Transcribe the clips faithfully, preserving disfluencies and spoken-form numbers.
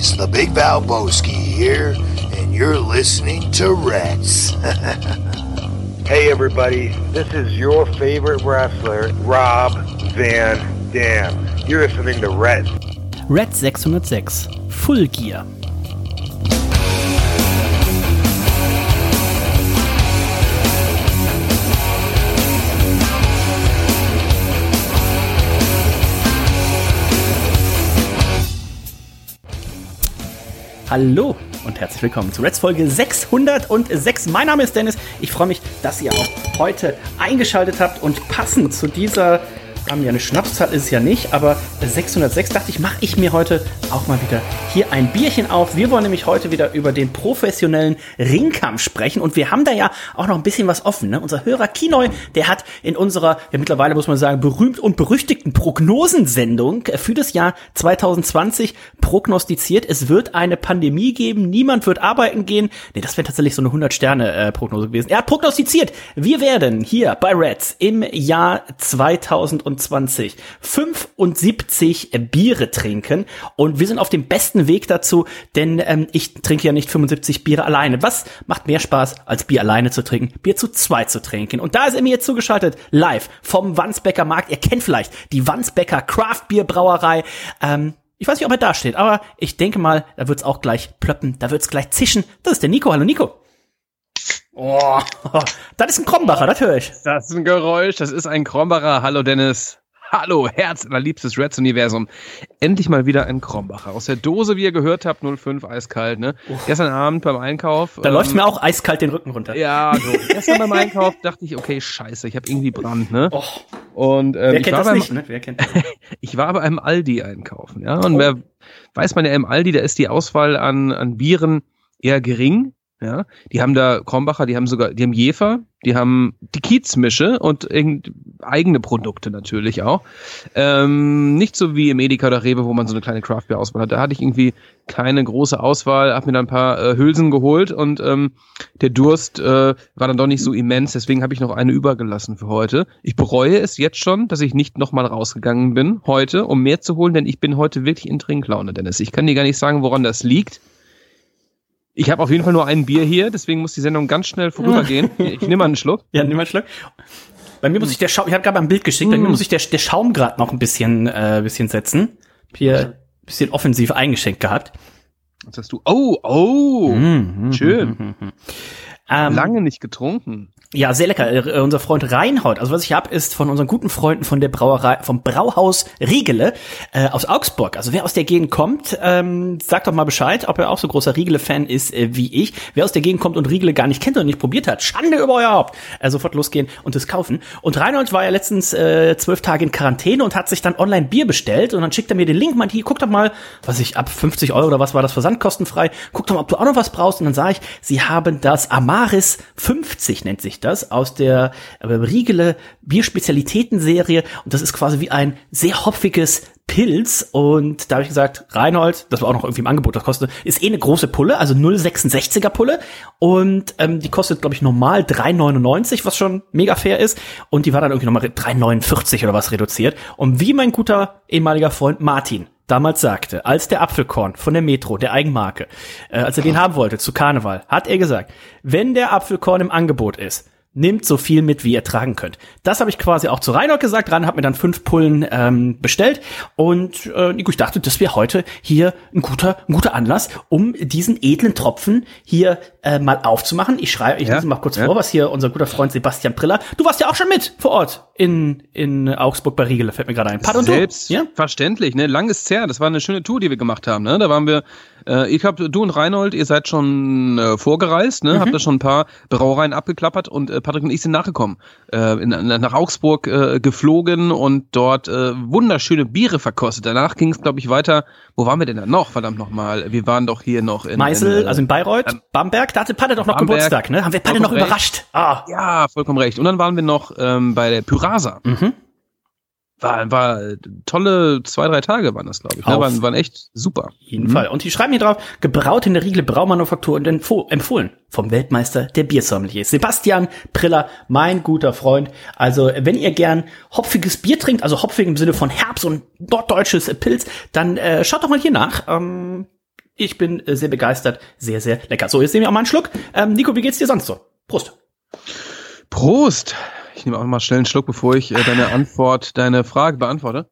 boys, the Big Valboski here, and you're listening to Reds. Hey everybody, this is your favorite wrestler, Rob Van Dam. You're listening to Reds. Red sechshundertsechs, Full Gear. Hallo und herzlich willkommen zu Reds Folge sechshundertsechs. Mein Name ist Dennis. Ich freue mich, dass ihr auch heute eingeschaltet habt und passend zu dieser, haben ja eine Schnapszahl ist es ja nicht, aber sechshundertsechs dachte ich, mache ich mir heute auch mal wieder hier ein Bierchen auf. Wir wollen nämlich heute wieder über den professionellen Ringkampf sprechen und wir haben da ja auch noch ein bisschen was offen. Ne? Unser Hörer Kinoy, der hat in unserer, ja mittlerweile muss man sagen, berühmt und berüchtigten Prognosensendung für das Jahr zwanzig zwanzig prognostiziert, es wird eine Pandemie geben, niemand wird arbeiten gehen. Nee, das wäre tatsächlich so eine hundert-Sterne-Prognose gewesen. Er hat prognostiziert, wir werden hier bei Reds im Jahr zwanzig zwanzig fünfundsiebzig Biere trinken und wir sind auf dem besten Weg dazu, denn ähm, ich trinke ja nicht fünfundsiebzig Biere alleine. Was macht mehr Spaß, als Bier alleine zu trinken? Bier zu zweit zu trinken. Und da ist er mir jetzt zugeschaltet, live vom Wandsbecker Markt. Ihr kennt vielleicht die Wandsbecker Craft Beer Brauerei. Ähm, ich weiß nicht, ob er da steht, aber ich denke mal, da wird's auch gleich plöppen, da wird's gleich zischen. Das ist der Nico. Hallo Nico. Oh, das ist ein Krombacher, das höre ich. Das ist ein Geräusch, das ist ein Krombacher. Hallo Dennis. Hallo, Herz, allerliebstes Reds-Universum. Endlich mal wieder ein Krombacher. Aus der Dose, wie ihr gehört habt, null fünf, eiskalt, ne? Oh. Gestern Abend beim Einkauf. Da ähm, läuft mir auch eiskalt den Rücken runter. Ja, so. Gestern beim Einkauf dachte ich, okay, scheiße, ich habe irgendwie Brand, ne? Oh. Und, ähm, wer ich kennt war das beim, nicht, ne? Wer kennt das? Ich war bei einem Aldi einkaufen, ja? Und oh. wer weiß man ja im Aldi, da ist die Auswahl an, an Bieren eher gering. Ja, die haben da Krombacher, die haben sogar, die haben Jefer, die haben die Kiezmische und irgend eigene Produkte natürlich auch. Ähm, nicht so wie im Edeka oder Rewe, wo man so eine kleine Craft-Beer-Auswahl hat. Da hatte ich irgendwie keine große Auswahl, hab mir dann ein paar äh, Hülsen geholt und ähm, der Durst äh, war dann doch nicht so immens, deswegen habe ich noch eine übergelassen für heute. Ich bereue es jetzt schon, dass ich nicht nochmal rausgegangen bin heute, um mehr zu holen, denn ich bin heute wirklich in Trinklaune, Dennis. Ich kann dir gar nicht sagen, woran das liegt. Ich habe auf jeden Fall nur ein Bier hier, deswegen muss die Sendung ganz schnell vorübergehen. Ich nehme mal einen Schluck. Ja, nimm mal einen Schluck. Bei mir muss ich der Schaum, ich habe gerade ein Bild geschickt, mm. bei mir muss ich der, der Schaum gerade noch ein bisschen, äh, bisschen setzen. Hier ein bisschen offensiv eingeschenkt gehabt. Was hast du? Oh, oh, mm, schön. Mm, mm, mm. Ähm, Lange nicht getrunken. Ja, sehr lecker. Äh, unser Freund Reinhold, also was ich habe, ist von unseren guten Freunden von der Brauerei, vom Brauhaus Riegele äh, aus Augsburg. Also wer aus der Gegend kommt, ähm, sagt doch mal Bescheid, ob er auch so großer Riegele-Fan ist äh, wie ich. Wer aus der Gegend kommt und Riegele gar nicht kennt und nicht probiert hat, Schande über euer Haupt. Äh, sofort losgehen und es kaufen. Und Reinhold war ja letztens äh, zwölf Tage in Quarantäne und hat sich dann online Bier bestellt und dann schickt er mir den Link, meint, hier, guck doch mal, was ich, ab fünfzig Euro oder was war das, versandkostenfrei. Guck doch mal, ob du auch noch was brauchst. Und dann sage ich, sie haben das Amaris fünfzig, nennt sich das, aus der äh, Riegele Bierspezialitäten-Serie und das ist quasi wie ein sehr hopfiges Pilz und da habe ich gesagt, Reinhold, das war auch noch irgendwie im Angebot, das kostet, ist eh eine große Pulle, also null Komma sechsundsechziger Pulle und ähm, die kostet, glaube ich, normal drei neunundneunzig, was schon mega fair ist und die war dann irgendwie nochmal drei neunundvierzig oder was reduziert und wie mein guter ehemaliger Freund Martin damals sagte, als der Apfelkorn von der Metro, der Eigenmarke, äh, als er den haben wollte zu Karneval, hat er gesagt, wenn der Apfelkorn im Angebot ist, nimmt so viel mit, wie ihr tragen könnt. Das habe ich quasi auch zu Reinhold gesagt. Reinhold hat mir dann fünf Pullen ähm, bestellt und äh, ich dachte, das wäre heute hier ein guter, ein guter Anlass, um diesen edlen Tropfen hier äh, mal aufzumachen. Ich schreibe, ich ja, lese mal kurz ja. vor, was hier unser guter Freund Sebastian Priller. Du warst ja auch schon mit vor Ort in in Augsburg bei Riegele, fällt mir gerade ein. Pardon, Selbstverständlich, ne? Lang ist's her. Das war eine schöne Tour, die wir gemacht haben. Ne? Da waren wir. Äh, ich glaube, du und Reinhold, ihr seid schon äh, vorgereist, ne? Mhm. Habt da schon ein paar Brauereien abgeklappert und äh, Patrick und ich sind nachgekommen. Äh, in, nach Augsburg äh, geflogen und dort äh, wunderschöne Biere verkostet. Danach ging es, glaube ich, weiter. Wo waren wir denn dann noch? Verdammt nochmal. Wir waren doch hier noch in Meißel, in, äh, also in Bayreuth, ähm, Bamberg. Da hatte Patte doch noch Bamberg, Geburtstag, ne? Haben wir Patte noch recht. Überrascht. Ah. Ja, vollkommen recht. Und dann waren wir noch ähm, bei der Pyrasa. Mhm. War, war tolle zwei, drei Tage waren das, glaube ich. Ne? Waren, waren echt super. Auf jeden mhm. Fall. Und die schreiben hier drauf, gebraut in der Riegele Braumanufaktur und empf- empfohlen vom Weltmeister der Biersommeliers. Sebastian Priller, mein guter Freund. Also, wenn ihr gern hopfiges Bier trinkt, also hopfig im Sinne von Herbst und norddeutsches Pilz, dann äh, schaut doch mal hier nach. Ähm, Ich bin äh, sehr begeistert, sehr, sehr lecker. So, jetzt nehmen wir auch mal einen Schluck. Ähm, Nico, wie geht's dir sonst so? Prost. Prost. Ich nehme auch mal schnell einen Schluck, bevor ich äh, deine Antwort, deine Frage beantworte.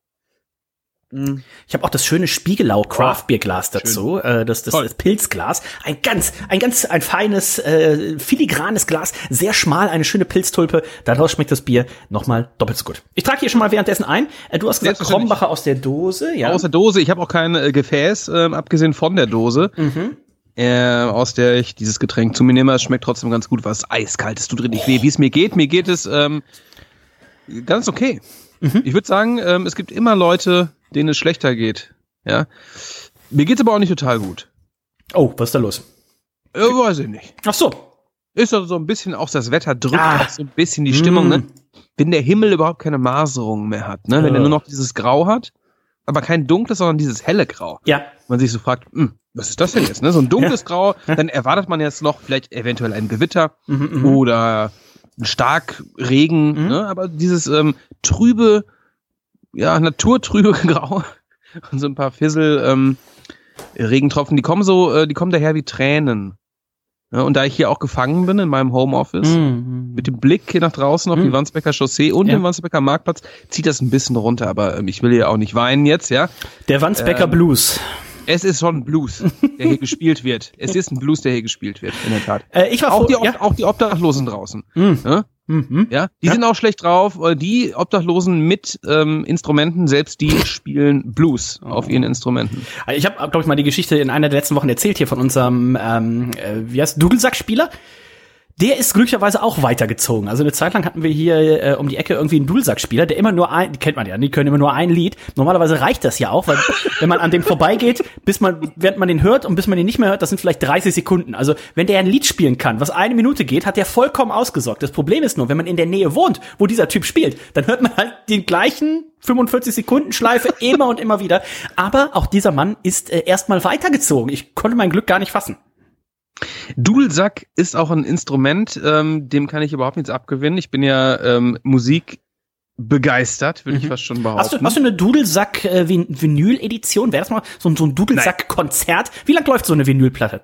Ich habe auch das schöne Spiegelau Craft Beer Glas dazu, äh, das, das, das Pilzglas, ein ganz, ein ganz, ein feines, äh, filigranes Glas, sehr schmal, eine schöne Pilztulpe. Daraus schmeckt das Bier nochmal doppelt so gut. Ich trage hier schon mal währenddessen ein. Äh, du hast gesagt Krombacher aus der Dose, ja? Aus der Dose. Ich habe auch kein äh, Gefäß, äh, abgesehen von der Dose. Mhm. Äh, aus der ich dieses Getränk zu mir nehme. Es schmeckt trotzdem ganz gut, was eiskaltes tut drin nicht weh. Wie es mir geht, mir geht es ähm, ganz okay. Mhm. Ich würde sagen, ähm, es gibt immer Leute, denen es schlechter geht. Ja, mir geht's aber auch nicht total gut. Oh, was ist da los? Äh, weiß ich nicht. Ach so. Ist doch so ein bisschen, auch das Wetter drückt ah. auch so ein bisschen die Stimmung, mm. ne? Wenn der Himmel überhaupt keine Maserung mehr hat, ne? Wenn er nur noch dieses Grau hat, aber kein dunkles, sondern dieses helle Grau. Ja. Man sich so fragt, hm, was ist das denn jetzt, ne? So ein dunkles ja. Grau, dann erwartet man jetzt noch vielleicht eventuell ein Gewitter mhm, oder ein Starkregen, mhm. ne? Aber dieses ähm, trübe, ja, naturtrübe Grau und so ein paar Fissel, ähm, Regentropfen, die kommen so, äh, die kommen daher wie Tränen. Ja, und da ich hier auch gefangen bin in meinem Homeoffice, mm. mit dem Blick hier nach draußen auf mm. die Wandsbeker Chaussee und ja. den Wandsbeker Marktplatz, zieht das ein bisschen runter, aber ähm, ich will ja auch nicht weinen jetzt, ja. Der Wandsbeker ähm, Blues. Es ist schon ein Blues, der hier gespielt wird. Es ist ein Blues, der hier gespielt wird, in der Tat. Äh, ich war auch, vor, die, ja. auch die Obdachlosen draußen. Mm. Ja? Mhm. Ja, die ja. sind auch schlecht drauf. Die Obdachlosen mit ähm, Instrumenten, selbst die spielen Blues oh. auf ihren Instrumenten. Ich habe, glaube ich, mal die Geschichte in einer der letzten Wochen erzählt hier von unserem, ähm, äh, wie heißt Dudelsack-Spieler. Der ist glücklicherweise auch weitergezogen. Also eine Zeit lang hatten wir hier äh, um die Ecke irgendwie einen Dudelsack-Spieler, der immer nur ein, die kennt man ja, die können immer nur ein Lied. Normalerweise reicht das ja auch, weil wenn man an dem vorbeigeht, bis man, während man den hört und bis man den nicht mehr hört, das sind vielleicht dreißig Sekunden. Also wenn der ein Lied spielen kann, was eine Minute geht, hat der vollkommen ausgesorgt. Das Problem ist nur, wenn man in der Nähe wohnt, wo dieser Typ spielt, dann hört man halt den gleichen fünfundvierzig Sekunden Schleife immer und immer wieder. Aber auch dieser Mann ist äh, erstmal weitergezogen. Ich konnte mein Glück gar nicht fassen. Dudelsack ist auch ein Instrument, ähm, dem kann ich überhaupt nichts abgewinnen. Ich bin ja ähm, Musik begeistert, würde mhm. ich fast schon behaupten. Hast du, hast du eine Dudelsack-Vinyl-Edition? Wäre das mal so, so ein Dudelsack-Konzert? Wie lang läuft so eine Vinylplatte?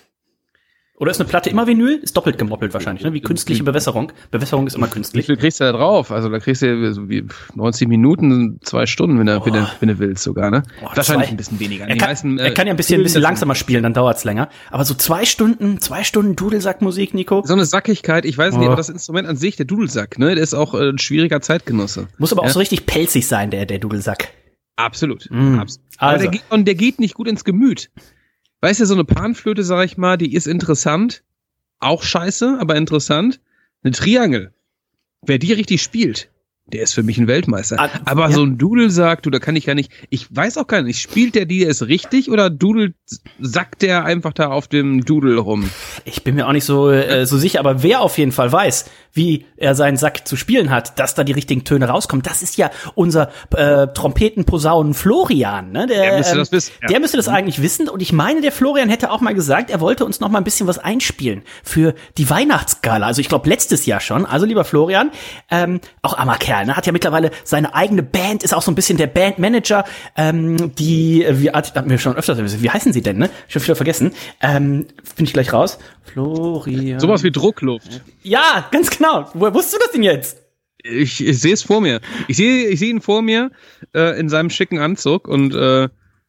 Oder ist eine Platte immer Vinyl? Ist doppelt gemoppelt wahrscheinlich, ne? Wie künstliche Bewässerung. Bewässerung ist immer künstlich. Wie viel kriegst du da drauf? Also da kriegst du so wie neunzig Minuten, zwei Stunden, wenn du, oh. wenn du, wenn du willst sogar, ne? Oh, wahrscheinlich zwei. Ein bisschen weniger. Er kann, meisten, äh, er kann ja ein bisschen, ein bisschen langsamer spielen, dann dauert's länger. Aber so zwei Stunden, zwei Stunden Dudelsackmusik, Nico? So eine Sackigkeit, ich weiß nicht, oh. aber das Instrument an sich, der Dudelsack, ne? Der ist auch äh, ein schwieriger Zeitgenosse. Muss aber ja? auch so richtig pelzig sein, der, der Dudelsack. Absolut. Mm. Absolut. Also. Der geht, und der geht nicht gut ins Gemüt. Weißt du, so eine Panflöte, sag ich mal, die ist interessant. Auch scheiße, aber interessant. Eine Triangel. Wer die richtig spielt, der ist für mich ein Weltmeister. Ah, aber ja. so ein Dudelsack, du, da kann ich gar nicht, ich weiß auch gar nicht, spielt der die jetzt richtig oder dudelt, sackt der einfach da auf dem Dudel rum? Ich bin mir auch nicht so, äh, so sicher, aber wer auf jeden Fall weiß, wie er seinen Sack zu spielen hat, dass da die richtigen Töne rauskommen, das ist ja unser äh, Trompetenposaunen Florian, ne? Der, der müsste ähm, das wissen. Ja. Der müsste das eigentlich wissen und ich meine, der Florian hätte auch mal gesagt, er wollte uns noch mal ein bisschen was einspielen für die Weihnachtsgala. Also ich glaube letztes Jahr schon. Also lieber Florian, ähm, auch armer Kerl, ne? Hat ja mittlerweile seine eigene Band, ist auch so ein bisschen der Bandmanager, ähm, die, wie hatten wir schon öfter, wie heißen sie denn, ne? Ich hab wieder vergessen. Ähm, finde ich gleich raus. Florian. Sowas wie Druckluft. Ja, ganz genau. Woher wusstest du das denn jetzt? Ich, ich sehe es vor mir. Ich sehe ich sehe ihn vor mir äh, in seinem schicken Anzug und äh, ja,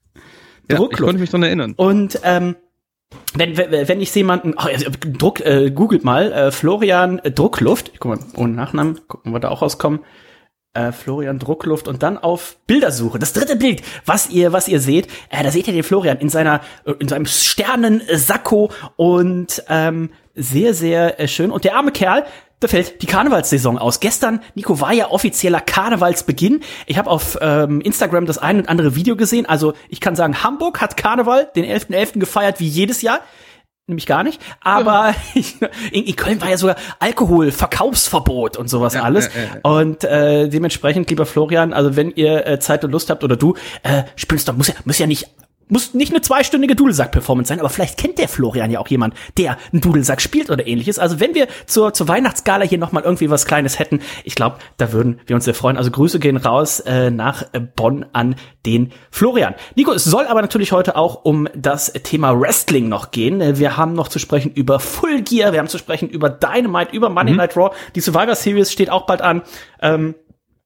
ich konnte mich dran erinnern. Und ähm, wenn wenn ich jemanden, oh, Druck, äh, googelt mal äh, Florian äh, Druckluft. Ich guck mal ohne Nachnamen, gucken, wir da auch rauskommen. Äh, Florian Druckluft und dann auf Bildersuche. Das dritte Bild, was ihr was ihr seht, äh, da seht ihr den Florian in seiner in seinem Sternensacko und ähm, sehr sehr äh, schön. Und der arme Kerl, da fällt die Karnevalssaison aus. Gestern, Nico, war ja offizieller Karnevalsbeginn. Ich habe auf ähm, Instagram das ein und andere Video gesehen. Also ich kann sagen, Hamburg hat Karneval den elften elften gefeiert wie jedes Jahr. Nämlich gar nicht. Aber ja. in, in Köln war ja sogar Alkoholverkaufsverbot und sowas ja, alles. Ja, ja, ja. Und äh, dementsprechend, lieber Florian, also wenn ihr äh, Zeit und Lust habt oder du, äh, spielst doch, muss ja, muss ja nicht Muss nicht eine zweistündige Dudelsack-Performance sein, aber vielleicht kennt der Florian ja auch jemand, der einen Dudelsack spielt oder ähnliches. Also wenn wir zur, zur Weihnachtsgala hier nochmal irgendwie was Kleines hätten, ich glaube, da würden wir uns sehr freuen. Also Grüße gehen raus äh, nach Bonn an den Florian. Nico, es soll aber natürlich heute auch um das Thema Wrestling noch gehen. Wir haben noch zu sprechen über Full Gear, wir haben zu sprechen über Dynamite, über Monday mhm. Night Raw. Die Survivor Series steht auch bald an. Ähm,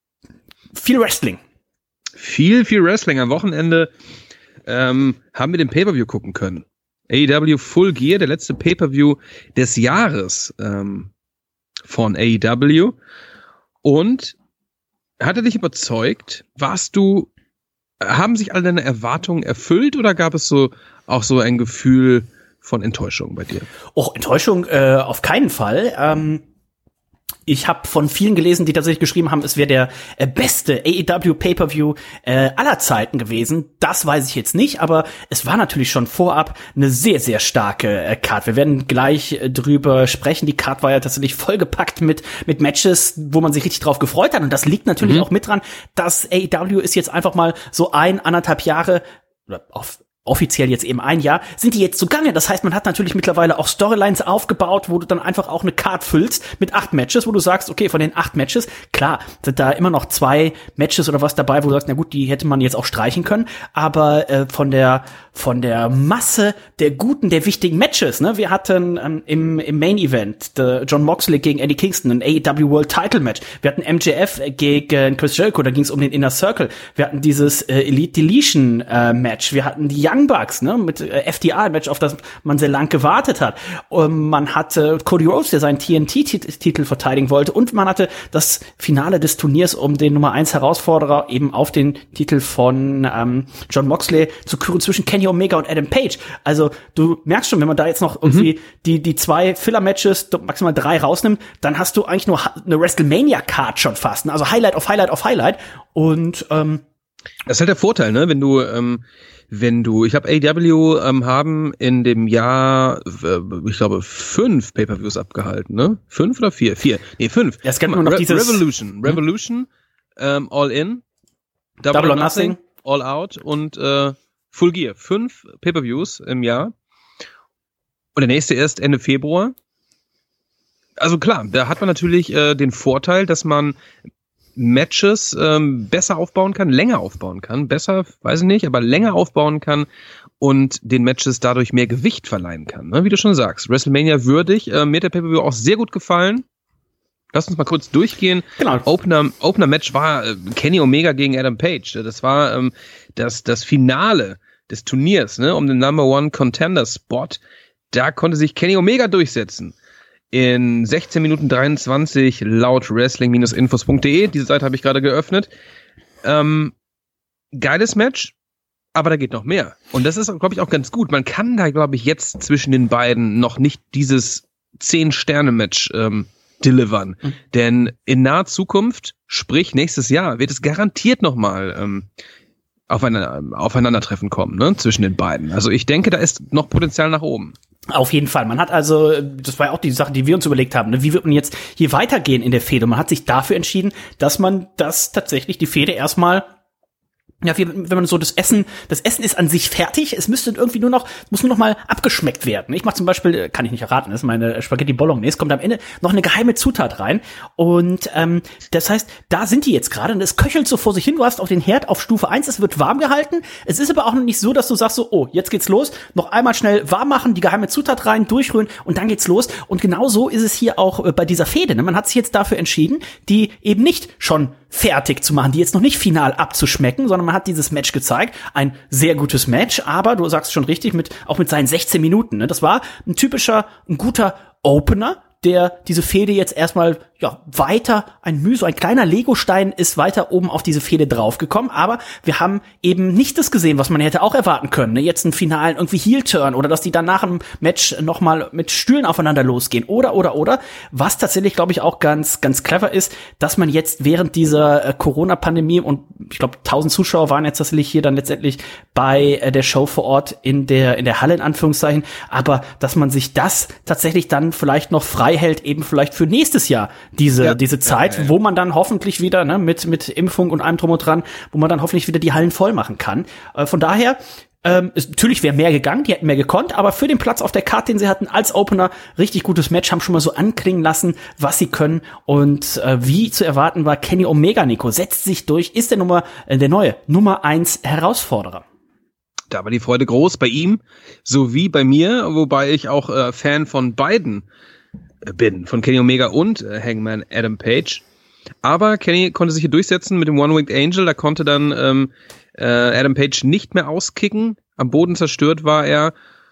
viel Wrestling. Viel, viel Wrestling am Wochenende. Ähm, haben wir den Pay-Per-View gucken können. A E W Full Gear, der letzte Pay-Per-View des Jahres ähm, von A E W. Und hat er dich überzeugt? Warst du, haben sich alle deine Erwartungen erfüllt oder gab es so auch so ein Gefühl von Enttäuschung bei dir? Oh, Enttäuschung äh, auf keinen Fall. Ähm Ich habe von vielen gelesen, die tatsächlich geschrieben haben, es wäre der äh, beste A E W Pay-Per-View äh, aller Zeiten gewesen. Das weiß ich jetzt nicht, aber es war natürlich schon vorab eine sehr, sehr starke äh, Card. Wir werden gleich äh, drüber sprechen. Die Card war ja tatsächlich vollgepackt mit mit Matches, wo man sich richtig drauf gefreut hat. Und das liegt natürlich mhm. auch mit dran, dass A E W ist jetzt einfach mal so ein, anderthalb Jahre oder auf offiziell jetzt eben ein Jahr, sind die jetzt zugange. Das heißt, man hat natürlich mittlerweile auch Storylines aufgebaut, wo du dann einfach auch eine Card füllst mit acht Matches, wo du sagst, okay, von den acht Matches, klar, sind da immer noch zwei Matches oder was dabei, wo du sagst, na gut, die hätte man jetzt auch streichen können, aber äh, von der von der Masse der guten, der wichtigen Matches, ne, wir hatten ähm, im im Main Event John Moxley gegen Eddie Kingston, ein A E W World Title Match, wir hatten M J F gegen Chris Jericho, da ging es um den Inner Circle, wir hatten dieses äh, Elite Deletion äh, Match, wir hatten die Young Bucks, ne, mit äh, F T R-Match, auf das man sehr lang gewartet hat. Und man hatte Cody Rhodes, der seinen T N T-Titel verteidigen wollte, und man hatte das Finale des Turniers um den Nummer eins Herausforderer eben auf den Titel von ähm, John Moxley zu küren zwischen Kenny Omega und Adam Page. Also du merkst schon, wenn man da jetzt noch irgendwie mhm. die die zwei Filler-Matches, maximal drei rausnimmt, dann hast du eigentlich nur eine WrestleMania-Card schon fast. Ne? Also Highlight auf Highlight auf Highlight. Und ähm, das ist halt der Vorteil, ne, wenn du ähm Wenn du, ich glaube, A E W ähm, haben in dem Jahr, äh, ich glaube, fünf Pay-Per-Views abgehalten, ne? Fünf oder vier? Vier. Nee, fünf. Ja, es gibt nur noch Re- dieses Revolution. Revolution, ähm, All In, Double, Double or Nothing, Nothing, All Out und äh, Full Gear. Fünf Pay-Per-Views im Jahr. Und der nächste erst Ende Februar. Also klar, da hat man natürlich äh, den Vorteil, dass man Matches ähm, besser aufbauen kann, länger aufbauen kann, besser, weiß ich nicht, aber länger aufbauen kann und den Matches dadurch mehr Gewicht verleihen kann, ne? Wie du schon sagst, WrestleMania würdig, äh, mir hat der Pay-Per-View auch sehr gut gefallen. Lass uns mal kurz durchgehen. Genau. Opener, Opener Match war äh, Kenny Omega gegen Adam Page. Das war ähm, das, das Finale des Turniers, ne, um den Number One Contender Spot. Da konnte sich Kenny Omega durchsetzen. In sechzehn Minuten dreiundzwanzig laut wrestling Infos punkt de. Diese Seite habe ich gerade geöffnet. Ähm, geiles Match, aber da geht noch mehr. Und das ist, glaube ich, auch ganz gut. Man kann da, glaube ich, jetzt zwischen den beiden noch nicht dieses zehn-Sterne-Match ähm, delivern. Mhm. Denn in naher Zukunft, sprich nächstes Jahr, wird es garantiert nochmal ähm, aufeinander, aufeinandertreffen kommen, ne, zwischen den beiden. Also ich denke, da ist noch Potenzial nach oben. Auf jeden Fall. Man hat also, das war ja auch die Sache, die wir uns überlegt haben, ne? Wie wird man jetzt hier weitergehen in der Fehde? Man hat sich dafür entschieden, dass man das tatsächlich, die Fehde erstmal, ja, wie, wenn man so das Essen, das Essen ist an sich fertig, es müsste irgendwie nur noch, muss nur noch mal abgeschmeckt werden. Ich mache zum Beispiel, kann ich nicht erraten, das ist meine Spaghetti Bolognese, kommt am Ende noch eine geheime Zutat rein und ähm, das heißt, da sind die jetzt gerade und es köchelt so vor sich hin, du hast auch den Herd auf Stufe eins, es wird warm gehalten, es ist aber auch noch nicht so, dass du sagst so, oh, jetzt geht's los, noch einmal schnell warm machen, die geheime Zutat rein, durchrühren und dann geht's los und genau so ist es hier auch äh, bei dieser Fehde, ne? Man hat sich jetzt dafür entschieden, die eben nicht schon fertig zu machen, die jetzt noch nicht final abzuschmecken, sondern man hat dieses Match gezeigt, ein sehr gutes Match, aber du sagst schon richtig, mit auch mit seinen sechzehn Minuten, ne? Das war ein typischer, ein guter Opener, der diese Fehde jetzt erstmal ja weiter, ein Mühe, so ein kleiner Legostein ist weiter oben auf diese Fehde draufgekommen, aber wir haben eben nicht das gesehen, was man hätte auch erwarten können, ne? Jetzt einen finalen irgendwie Heel-Turn oder dass die dann nach dem Match nochmal mit Stühlen aufeinander losgehen oder, oder, oder, was tatsächlich, glaube ich, auch ganz, ganz clever ist, dass man jetzt während dieser äh, Corona-Pandemie und ich glaube, tausend Zuschauer waren jetzt tatsächlich hier dann letztendlich bei äh, der Show vor Ort in der, in der Halle, in Anführungszeichen, aber dass man sich das tatsächlich dann vielleicht noch frei hält, eben vielleicht für nächstes Jahr diese ja, diese Zeit, ja, ja. wo man dann hoffentlich wieder, ne, mit mit Impfung und allem drum und dran, wo man dann hoffentlich wieder die Hallen voll machen kann. Äh, von daher Ähm, ist, natürlich wäre mehr gegangen, die hätten mehr gekonnt, aber für den Platz auf der Karte, den sie hatten als Opener, richtig gutes Match, haben schon mal so anklingen lassen, was sie können. Und äh, wie zu erwarten war, Kenny Omega, Nico, setzt sich durch, ist der Nummer, äh, der neue Nummer eins Herausforderer. Da war die Freude groß bei ihm, sowie bei mir, wobei ich auch äh, Fan von beiden äh, bin, von Kenny Omega und äh, Hangman Adam Page. Aber Kenny konnte sich hier durchsetzen mit dem One-Winged Angel, da konnte dann ähm, äh, Adam Page nicht mehr auskicken, am Boden zerstört war er.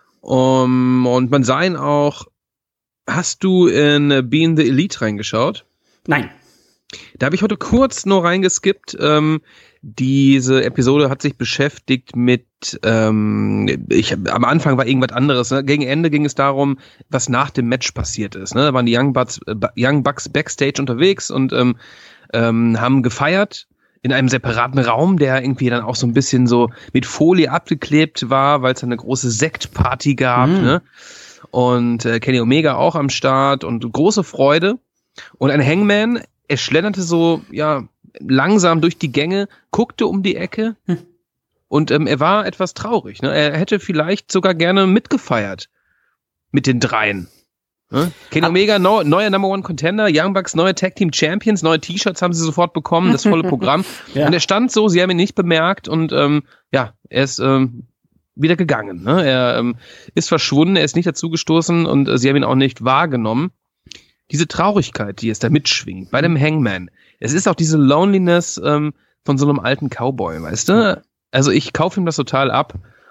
Um, und man sah ihn auch, hast du in äh, Being the Elite reingeschaut? Nein. Da habe ich heute kurz nur reingeskippt. Ähm, diese Episode hat sich beschäftigt mit, ähm, ich, am Anfang war irgendwas anderes. Ne? Gegen Ende ging es darum, was nach dem Match passiert ist. Ne? Da waren die Young Bucks, äh, Young Bucks backstage unterwegs und ähm, ähm, haben gefeiert in einem separaten Raum, der irgendwie dann auch so ein bisschen so mit Folie abgeklebt war, weil es eine große Sektparty gab. Mhm. Ne? Und äh, Kenny Omega auch am Start und große Freude. Und ein Hangman, er schlenderte so, ja, langsam durch die Gänge, guckte um die Ecke hm. und ähm, er war etwas traurig. Ne? Er hätte vielleicht sogar gerne mitgefeiert mit den Dreien. Ne? Kenny Omega, neu, neuer Number One Contender, Young Bucks, neue Tag Team Champions, neue T-Shirts haben sie sofort bekommen, das volle Programm. Ja. Und er stand so, sie haben ihn nicht bemerkt und ähm, ja, er ist ähm, wieder gegangen. Ne? Er ähm, ist verschwunden, er ist nicht dazugestoßen und äh, sie haben ihn auch nicht wahrgenommen. Diese Traurigkeit, die es da mitschwingt, bei dem Hangman, es ist auch diese Loneliness ähm, von so einem alten Cowboy, weißt du? Also ich kaufe ihm das total ab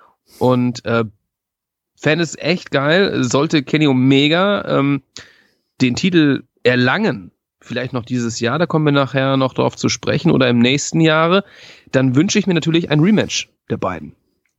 und äh, fände es echt geil, sollte Kenny Omega ähm, den Titel erlangen, vielleicht noch dieses Jahr, da kommen wir nachher noch drauf zu sprechen, oder im nächsten Jahre, dann wünsche ich mir natürlich ein Rematch der beiden.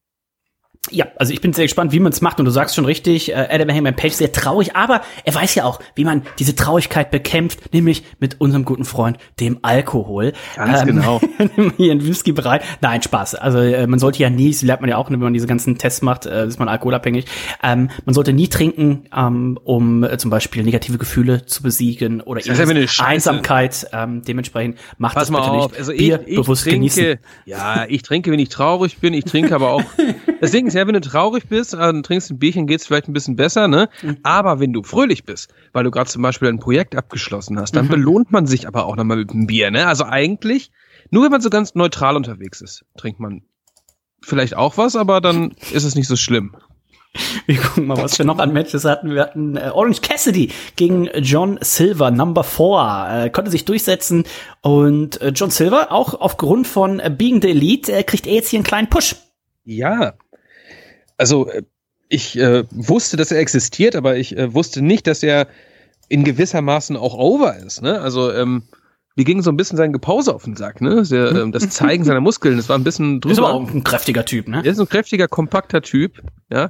Ja, also ich bin sehr gespannt, wie man es macht und du sagst schon richtig, äh, Adam Hangman Page sehr traurig, aber er weiß ja auch, wie man diese Traurigkeit bekämpft, nämlich mit unserem guten Freund, dem Alkohol. Ganz ähm, genau. Hier in Whisky bereit. Nein, Spaß. Also äh, man sollte ja nie, das lernt man ja auch, wenn man diese ganzen Tests macht, äh, ist man alkoholabhängig. Ähm, man sollte nie trinken, ähm, um äh, zum Beispiel negative Gefühle zu besiegen oder das heißt, Einsamkeit. Ähm, dementsprechend macht Pass das bitte mal auf. nicht. Also Bier ich, ich bewusst trinke, genießen. Ja, ich trinke, wenn ich traurig bin. Ich trinke aber auch. Deswegen ist ja, wenn du traurig bist, dann trinkst ein Bierchen, geht's vielleicht ein bisschen besser, ne? Mhm. Aber wenn du fröhlich bist, weil du gerade zum Beispiel ein Projekt abgeschlossen hast, dann mhm. belohnt man sich aber auch nochmal mit einem Bier, ne? Also eigentlich, nur wenn man so ganz neutral unterwegs ist, trinkt man vielleicht auch was, aber dann ist es nicht so schlimm. Wir gucken mal, was wir noch an Matches hatten. Wir hatten äh, Orange Cassidy gegen John Silver, Number Four, äh, konnte sich durchsetzen und äh, John Silver, auch aufgrund von äh, Being the Elite, äh, kriegt er jetzt hier einen kleinen Push. Ja, also ich äh, wusste, dass er existiert, aber ich äh, wusste nicht, dass er in gewissermaßen auch over ist. Ne? Also ähm, wir gingen so ein bisschen sein Gepause auf den Sack. Ne? Der, ähm, das Zeigen seiner Muskeln, das war ein bisschen drüber. Ist aber auch ein kräftiger Typ, ne? Er ist ein kräftiger, kompakter Typ. Ja.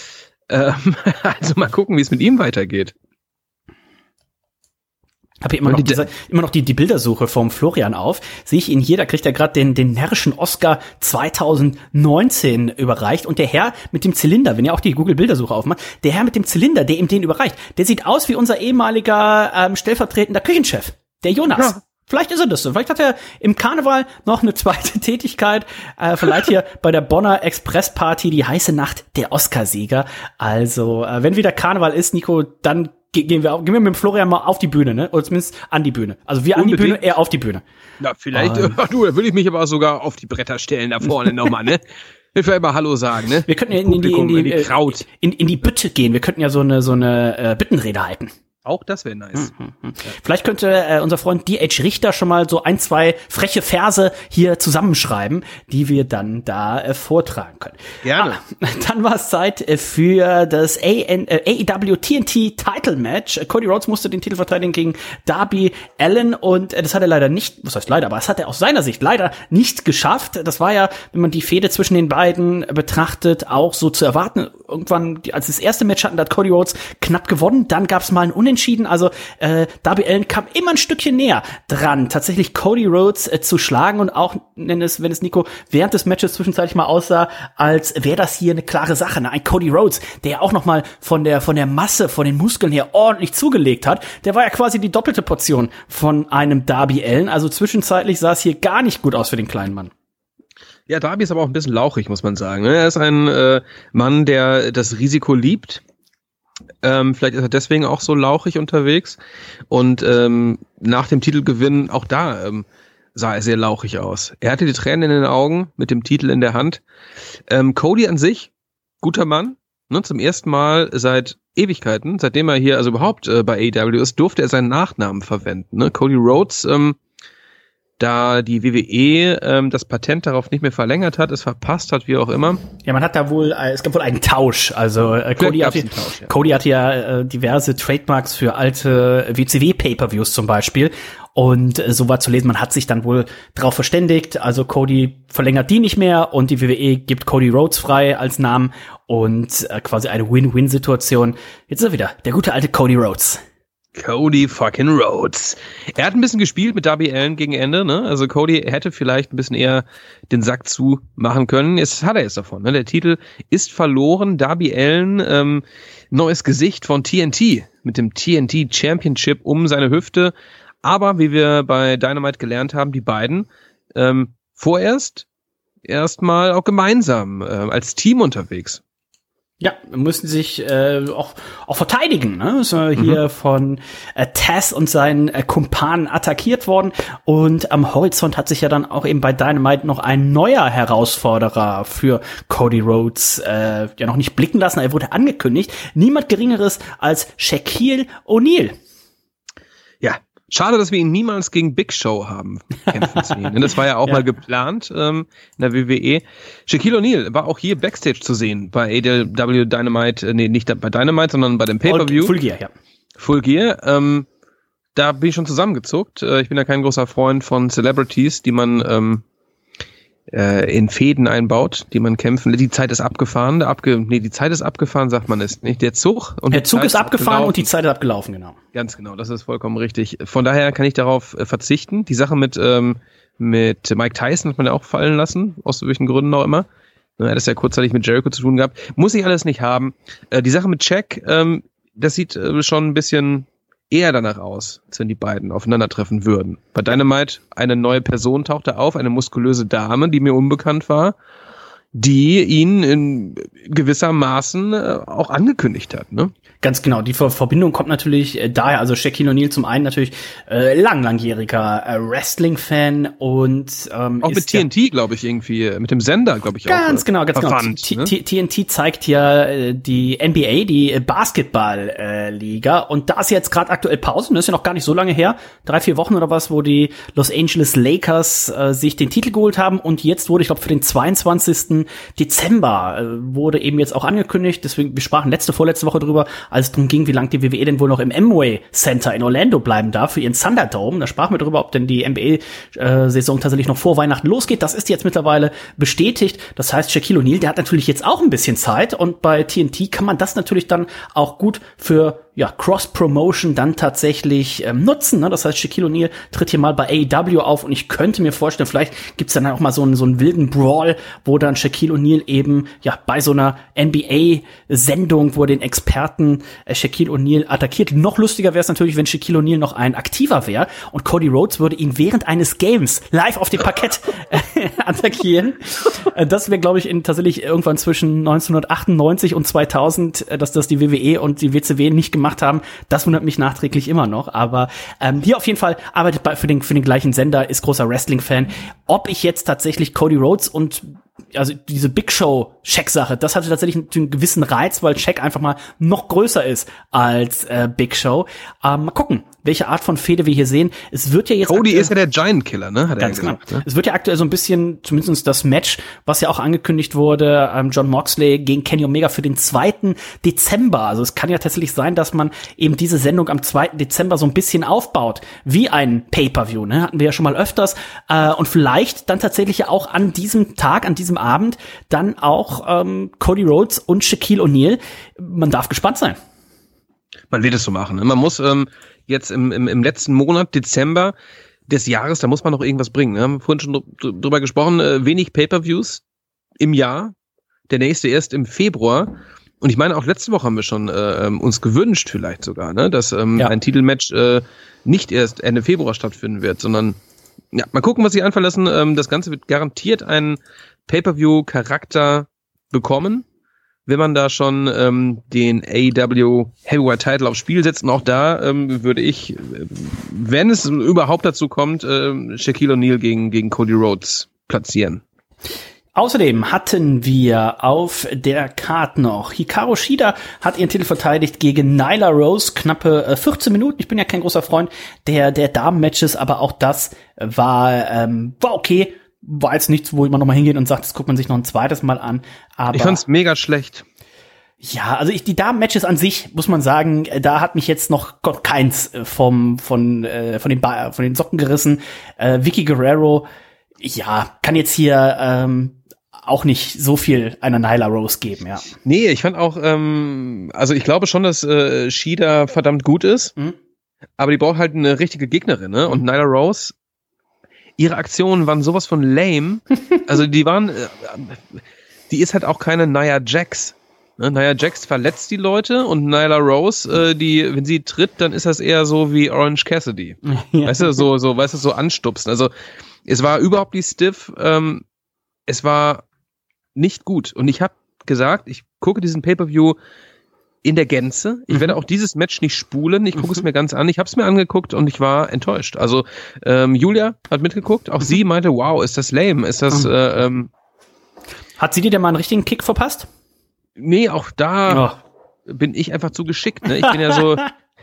Ähm, also mal gucken, wie es mit ihm weitergeht. Habe hier immer noch, diese, immer noch die, die Bildersuche vom Florian auf. Sehe ich ihn hier, da kriegt er gerade den, den närrischen Oscar zwanzig neunzehn überreicht. Und der Herr mit dem Zylinder, wenn ihr auch die Google-Bildersuche aufmacht, der Herr mit dem Zylinder, der ihm den überreicht, der sieht aus wie unser ehemaliger ähm, stellvertretender Küchenchef, der Jonas. Ja. Vielleicht ist er das so. Vielleicht hat er im Karneval noch eine zweite Tätigkeit. Äh, vielleicht hier bei der Bonner Express Party die heiße Nacht der Oscarsieger. Also, äh, wenn wieder Karneval ist, Nico, dann gehen wir, gehen wir mit dem Florian mal auf die Bühne, ne? Oder zumindest an die Bühne. Also wir Unbedingt. An die Bühne, er auf die Bühne. Na, vielleicht, ähm. du, da würde ich mich aber sogar auf die Bretter stellen da vorne nochmal, ne? Ich will immer Hallo sagen, ne? Wir könnten ja in, in die, in die, in die, Kraut. In, in die Bütte gehen. Wir könnten ja so eine, so eine äh, Bittenrede halten. Auch das wäre nice. Hm, hm, hm. Ja. Vielleicht könnte äh, unser Freund D H Richter schon mal so ein, zwei freche Verse hier zusammenschreiben, die wir dann da äh, vortragen können. Gerne. Ah, dann war es Zeit äh, für das A E W T N T Title Match. Cody Rhodes musste den Titel verteidigen gegen Darby Allin und äh, das hat er leider nicht, was heißt leider, aber das hat er aus seiner Sicht leider nicht geschafft. Das war ja, wenn man die Fehde zwischen den beiden betrachtet, auch so zu erwarten. Irgendwann, als das erste Match hatten, da hat Cody Rhodes knapp gewonnen, dann gab es mal ein Unentschieden. Also äh, Darby Allin kam immer ein Stückchen näher dran, tatsächlich Cody Rhodes äh, zu schlagen und auch, wenn es, wenn es Nico während des Matches zwischenzeitlich mal aussah, als wäre das hier eine klare Sache. Ne? Ein Cody Rhodes, der ja auch noch mal von der von der Masse, von den Muskeln her ordentlich zugelegt hat, der war ja quasi die doppelte Portion von einem Darby Allin. Also zwischenzeitlich sah es hier gar nicht gut aus für den kleinen Mann. Ja, Darby ist aber auch ein bisschen lauchig, muss man sagen. Er ist ein äh, Mann, der das Risiko liebt. Ähm, vielleicht ist er deswegen auch so lauchig unterwegs. Und ähm, nach dem Titelgewinn, auch da ähm, sah er sehr lauchig aus. Er hatte die Tränen in den Augen mit dem Titel in der Hand. Ähm, Cody an sich, guter Mann. Ne, zum ersten Mal seit Ewigkeiten, seitdem er hier also überhaupt äh, bei A E W ist, durfte er seinen Nachnamen verwenden. Ne? Cody Rhodes, ähm, da die W W E ähm, das Patent darauf nicht mehr verlängert hat, es verpasst hat, wie auch immer. Ja, man hat da wohl, äh, es gab wohl einen Tausch. Also äh, Cody, hat, Tausch, ja. Cody hatte ja äh, diverse Trademarks für alte W C W-Pay-Per-Views zum Beispiel. Und äh, so war zu lesen, man hat sich dann wohl drauf verständigt. Also Cody verlängert die nicht mehr und die W W E gibt Cody Rhodes frei als Namen und äh, quasi eine Win-Win-Situation. Jetzt ist er wieder, der gute alte Cody Rhodes. Cody fucking Rhodes. Er hat ein bisschen gespielt mit Darby Allin gegen Ende, ne? Also Cody hätte vielleicht ein bisschen eher den Sack zu machen können. Jetzt hat er jetzt davon, ne? Der Titel ist verloren. Darby Allin, ähm, neues Gesicht von T N T mit dem T N T Championship um seine Hüfte. Aber wie wir bei Dynamite gelernt haben, die beiden ähm, vorerst erstmal auch gemeinsam äh, als Team unterwegs. Ja, müssen sich äh, auch auch verteidigen, ne? Ist äh, hier mhm. von äh, Taz und seinen äh, Kumpanen attackiert worden und am Horizont hat sich ja dann auch eben bei Dynamite noch ein neuer Herausforderer für Cody Rhodes äh, ja noch nicht blicken lassen. Er wurde angekündigt. Niemand Geringeres als Shaquille O'Neal. Ja. Schade, dass wir ihn niemals gegen Big Show haben kämpfen sehen. Das war ja auch ja. mal geplant ähm, in der W W E. Shaquille O'Neal war auch hier Backstage zu sehen bei A E W Dynamite, äh, nee, nicht bei Dynamite, sondern bei dem Pay-Per-View. Full Gear, ja. Full Gear. Ähm, da bin ich schon zusammengezuckt. Äh, ich bin ja kein großer Freund von Celebrities, die man ähm, äh, in Fäden einbaut, die man kämpfen. Die Zeit ist abgefahren. Der abge nee, die Zeit ist abgefahren, sagt man es nicht. Der Zug und der Zug Zeit ist abgefahren und die Zeit ist abgelaufen, genau. Ganz genau, das ist vollkommen richtig. Von daher kann ich darauf äh, verzichten. Die Sache mit ähm, mit Mike Tyson hat man ja auch fallen lassen, aus welchen Gründen auch immer. Er hat es ja kurzzeitig mit Jericho zu tun gehabt. Muss ich alles nicht haben. Äh, die Sache mit Shaq, ähm, das sieht äh, schon ein bisschen eher danach aus, als wenn die beiden aufeinandertreffen würden. Bei Dynamite eine neue Person tauchte auf, eine muskulöse Dame, die mir unbekannt war, die ihn in gewissermaßen äh, auch angekündigt hat, ne? Ganz genau. Die Ver- Verbindung kommt natürlich äh, daher, also Shaquille O'Neal zum einen natürlich äh, lang, langjähriger äh, Wrestling-Fan und ähm, auch mit T N T, glaube ich, irgendwie, mit dem Sender, glaube ich, auch. Ganz genau, ganz verwandt, genau. Ne? T N T zeigt ja äh, die N B A, die Basketball-Liga äh, und da ist jetzt gerade aktuell Pause, das ist ja noch gar nicht so lange her, drei, vier Wochen oder was, wo die Los Angeles Lakers äh, sich den Titel geholt haben und jetzt wurde, ich glaube, für den zweiundzwanzigsten Dezember äh, wurde eben jetzt auch angekündigt, deswegen, wir sprachen letzte, vorletzte Woche drüber, als es darum ging, wie lange die W W E denn wohl noch im Amway Center in Orlando bleiben darf für ihren Thunderdome. Da sprachen wir drüber, ob denn die N B A-Saison tatsächlich noch vor Weihnachten losgeht. Das ist jetzt mittlerweile bestätigt. Das heißt, Shaquille O'Neal, der hat natürlich jetzt auch ein bisschen Zeit und bei T N T kann man das natürlich dann auch gut für ja, Cross-Promotion dann tatsächlich ähm, nutzen. Ne? Das heißt, Shaquille O'Neal tritt hier mal bei A E W auf und ich könnte mir vorstellen, vielleicht gibt's dann auch mal so einen, so einen wilden Brawl, wo dann Shaquille O'Neal eben ja bei so einer N B A-Sendung, wo er den Experten äh, Shaquille O'Neal attackiert. Noch lustiger wäre es natürlich, wenn Shaquille O'Neal noch ein Aktiver wäre und Cody Rhodes würde ihn während eines Games live auf dem Parkett äh, attackieren. Äh, das wäre, glaube ich, in, tatsächlich irgendwann zwischen neunzehnhundertachtundneunzig und zweitausend, äh, dass das die W W E und die W C W nicht gemacht haben. Das wundert mich nachträglich immer noch. Aber ähm, hier auf jeden Fall arbeitet bei, für den für den gleichen Sender, ist großer Wrestling-Fan. Ob ich jetzt tatsächlich Cody Rhodes und also diese Big Show Shaq-Sache, das hatte tatsächlich einen gewissen Reiz, weil Shaq einfach mal noch größer ist als äh, Big Show. Ähm, mal gucken, welche Art von Fehde wir hier sehen. Es wird ja jetzt Cody ist ja der Giant Killer, ne? Hat ganz er gesagt, genau. Ne? Es wird ja aktuell so ein bisschen, zumindest das Match, was ja auch angekündigt wurde, ähm, John Moxley gegen Kenny Omega für den zweiten Dezember. Also es kann ja tatsächlich sein, dass man eben diese Sendung am zweiten Dezember so ein bisschen aufbaut, wie ein Pay-Per-View, ne? Hatten wir ja schon mal öfters. Äh, und vielleicht dann tatsächlich ja auch an diesem Tag, an diesem Abend, dann auch ähm, Cody Rhodes und Shaquille O'Neal. Man darf gespannt sein. Man wird es so machen. Ne? Man muss ähm, jetzt im, im, im letzten Monat, Dezember des Jahres, da muss man noch irgendwas bringen. Ne? Wir haben vorhin schon dr- drüber gesprochen, äh, wenig Pay-Per-Views im Jahr. Der nächste erst im Februar. Und ich meine, auch letzte Woche haben wir schon äh, uns gewünscht vielleicht sogar, ne, dass ähm, ja. ein Titelmatch äh, nicht erst Ende Februar stattfinden wird, sondern Ja, mal gucken, was sie einfallen lassen. Ähm, das Ganze wird garantiert einen Pay-Per-View-Charakter bekommen, wenn man da schon ähm, den A E W Heavyweight Title aufs Spiel setzt. Und auch da ähm, würde ich, wenn es überhaupt dazu kommt, äh, Shaquille O'Neal gegen, gegen Cody Rhodes platzieren. Außerdem hatten wir auf der Card noch Hikaru Shida hat ihren Titel verteidigt gegen Nyla Rose, knappe äh, vierzehn Minuten. Ich bin ja kein großer Freund der der Damen-Matches, aber auch das war ähm, war okay. War jetzt nichts, wo man noch mal hingeht und sagt, das guckt man sich noch ein zweites Mal an. Aber ich fand's mega schlecht. Ja, also ich, die Damen-Matches an sich, muss man sagen, da hat mich jetzt noch Gott keins vom von äh, von den ba- von den Socken gerissen. Äh, Vicky Guerrero, ja, kann jetzt hier ähm, auch nicht so viel einer Nyla Rose geben, ja. Nee, ich fand auch, ähm, also ich glaube schon, dass äh, Shida verdammt gut ist, mhm. aber die braucht halt eine richtige Gegnerin, ne? Und Nyla Rose, ihre Aktionen waren sowas von lame, also die waren, äh, die ist halt auch keine Nia Jax. Ne? Nia Jax verletzt die Leute und Nyla Rose, äh, die, wenn sie tritt, dann ist das eher so wie Orange Cassidy. Ja. Weißt du, so, so, weißt du, so anstupsen. Also es war überhaupt nicht stiff, ähm, es war nicht gut. Und ich habe gesagt, ich gucke diesen Pay-Per-View in der Gänze. Ich mhm. werde auch dieses Match nicht spulen. Ich gucke mhm. es mir ganz an. Ich habe es mir angeguckt und ich war enttäuscht. Also ähm, Julia hat mitgeguckt. Auch mhm. sie meinte, wow, ist das lame. Ist das... Mhm. Äh, ähm, hat sie dir denn mal einen richtigen Kick verpasst? Nee, auch da oh. bin ich einfach zu geschickt. Ne? Ich bin ja so...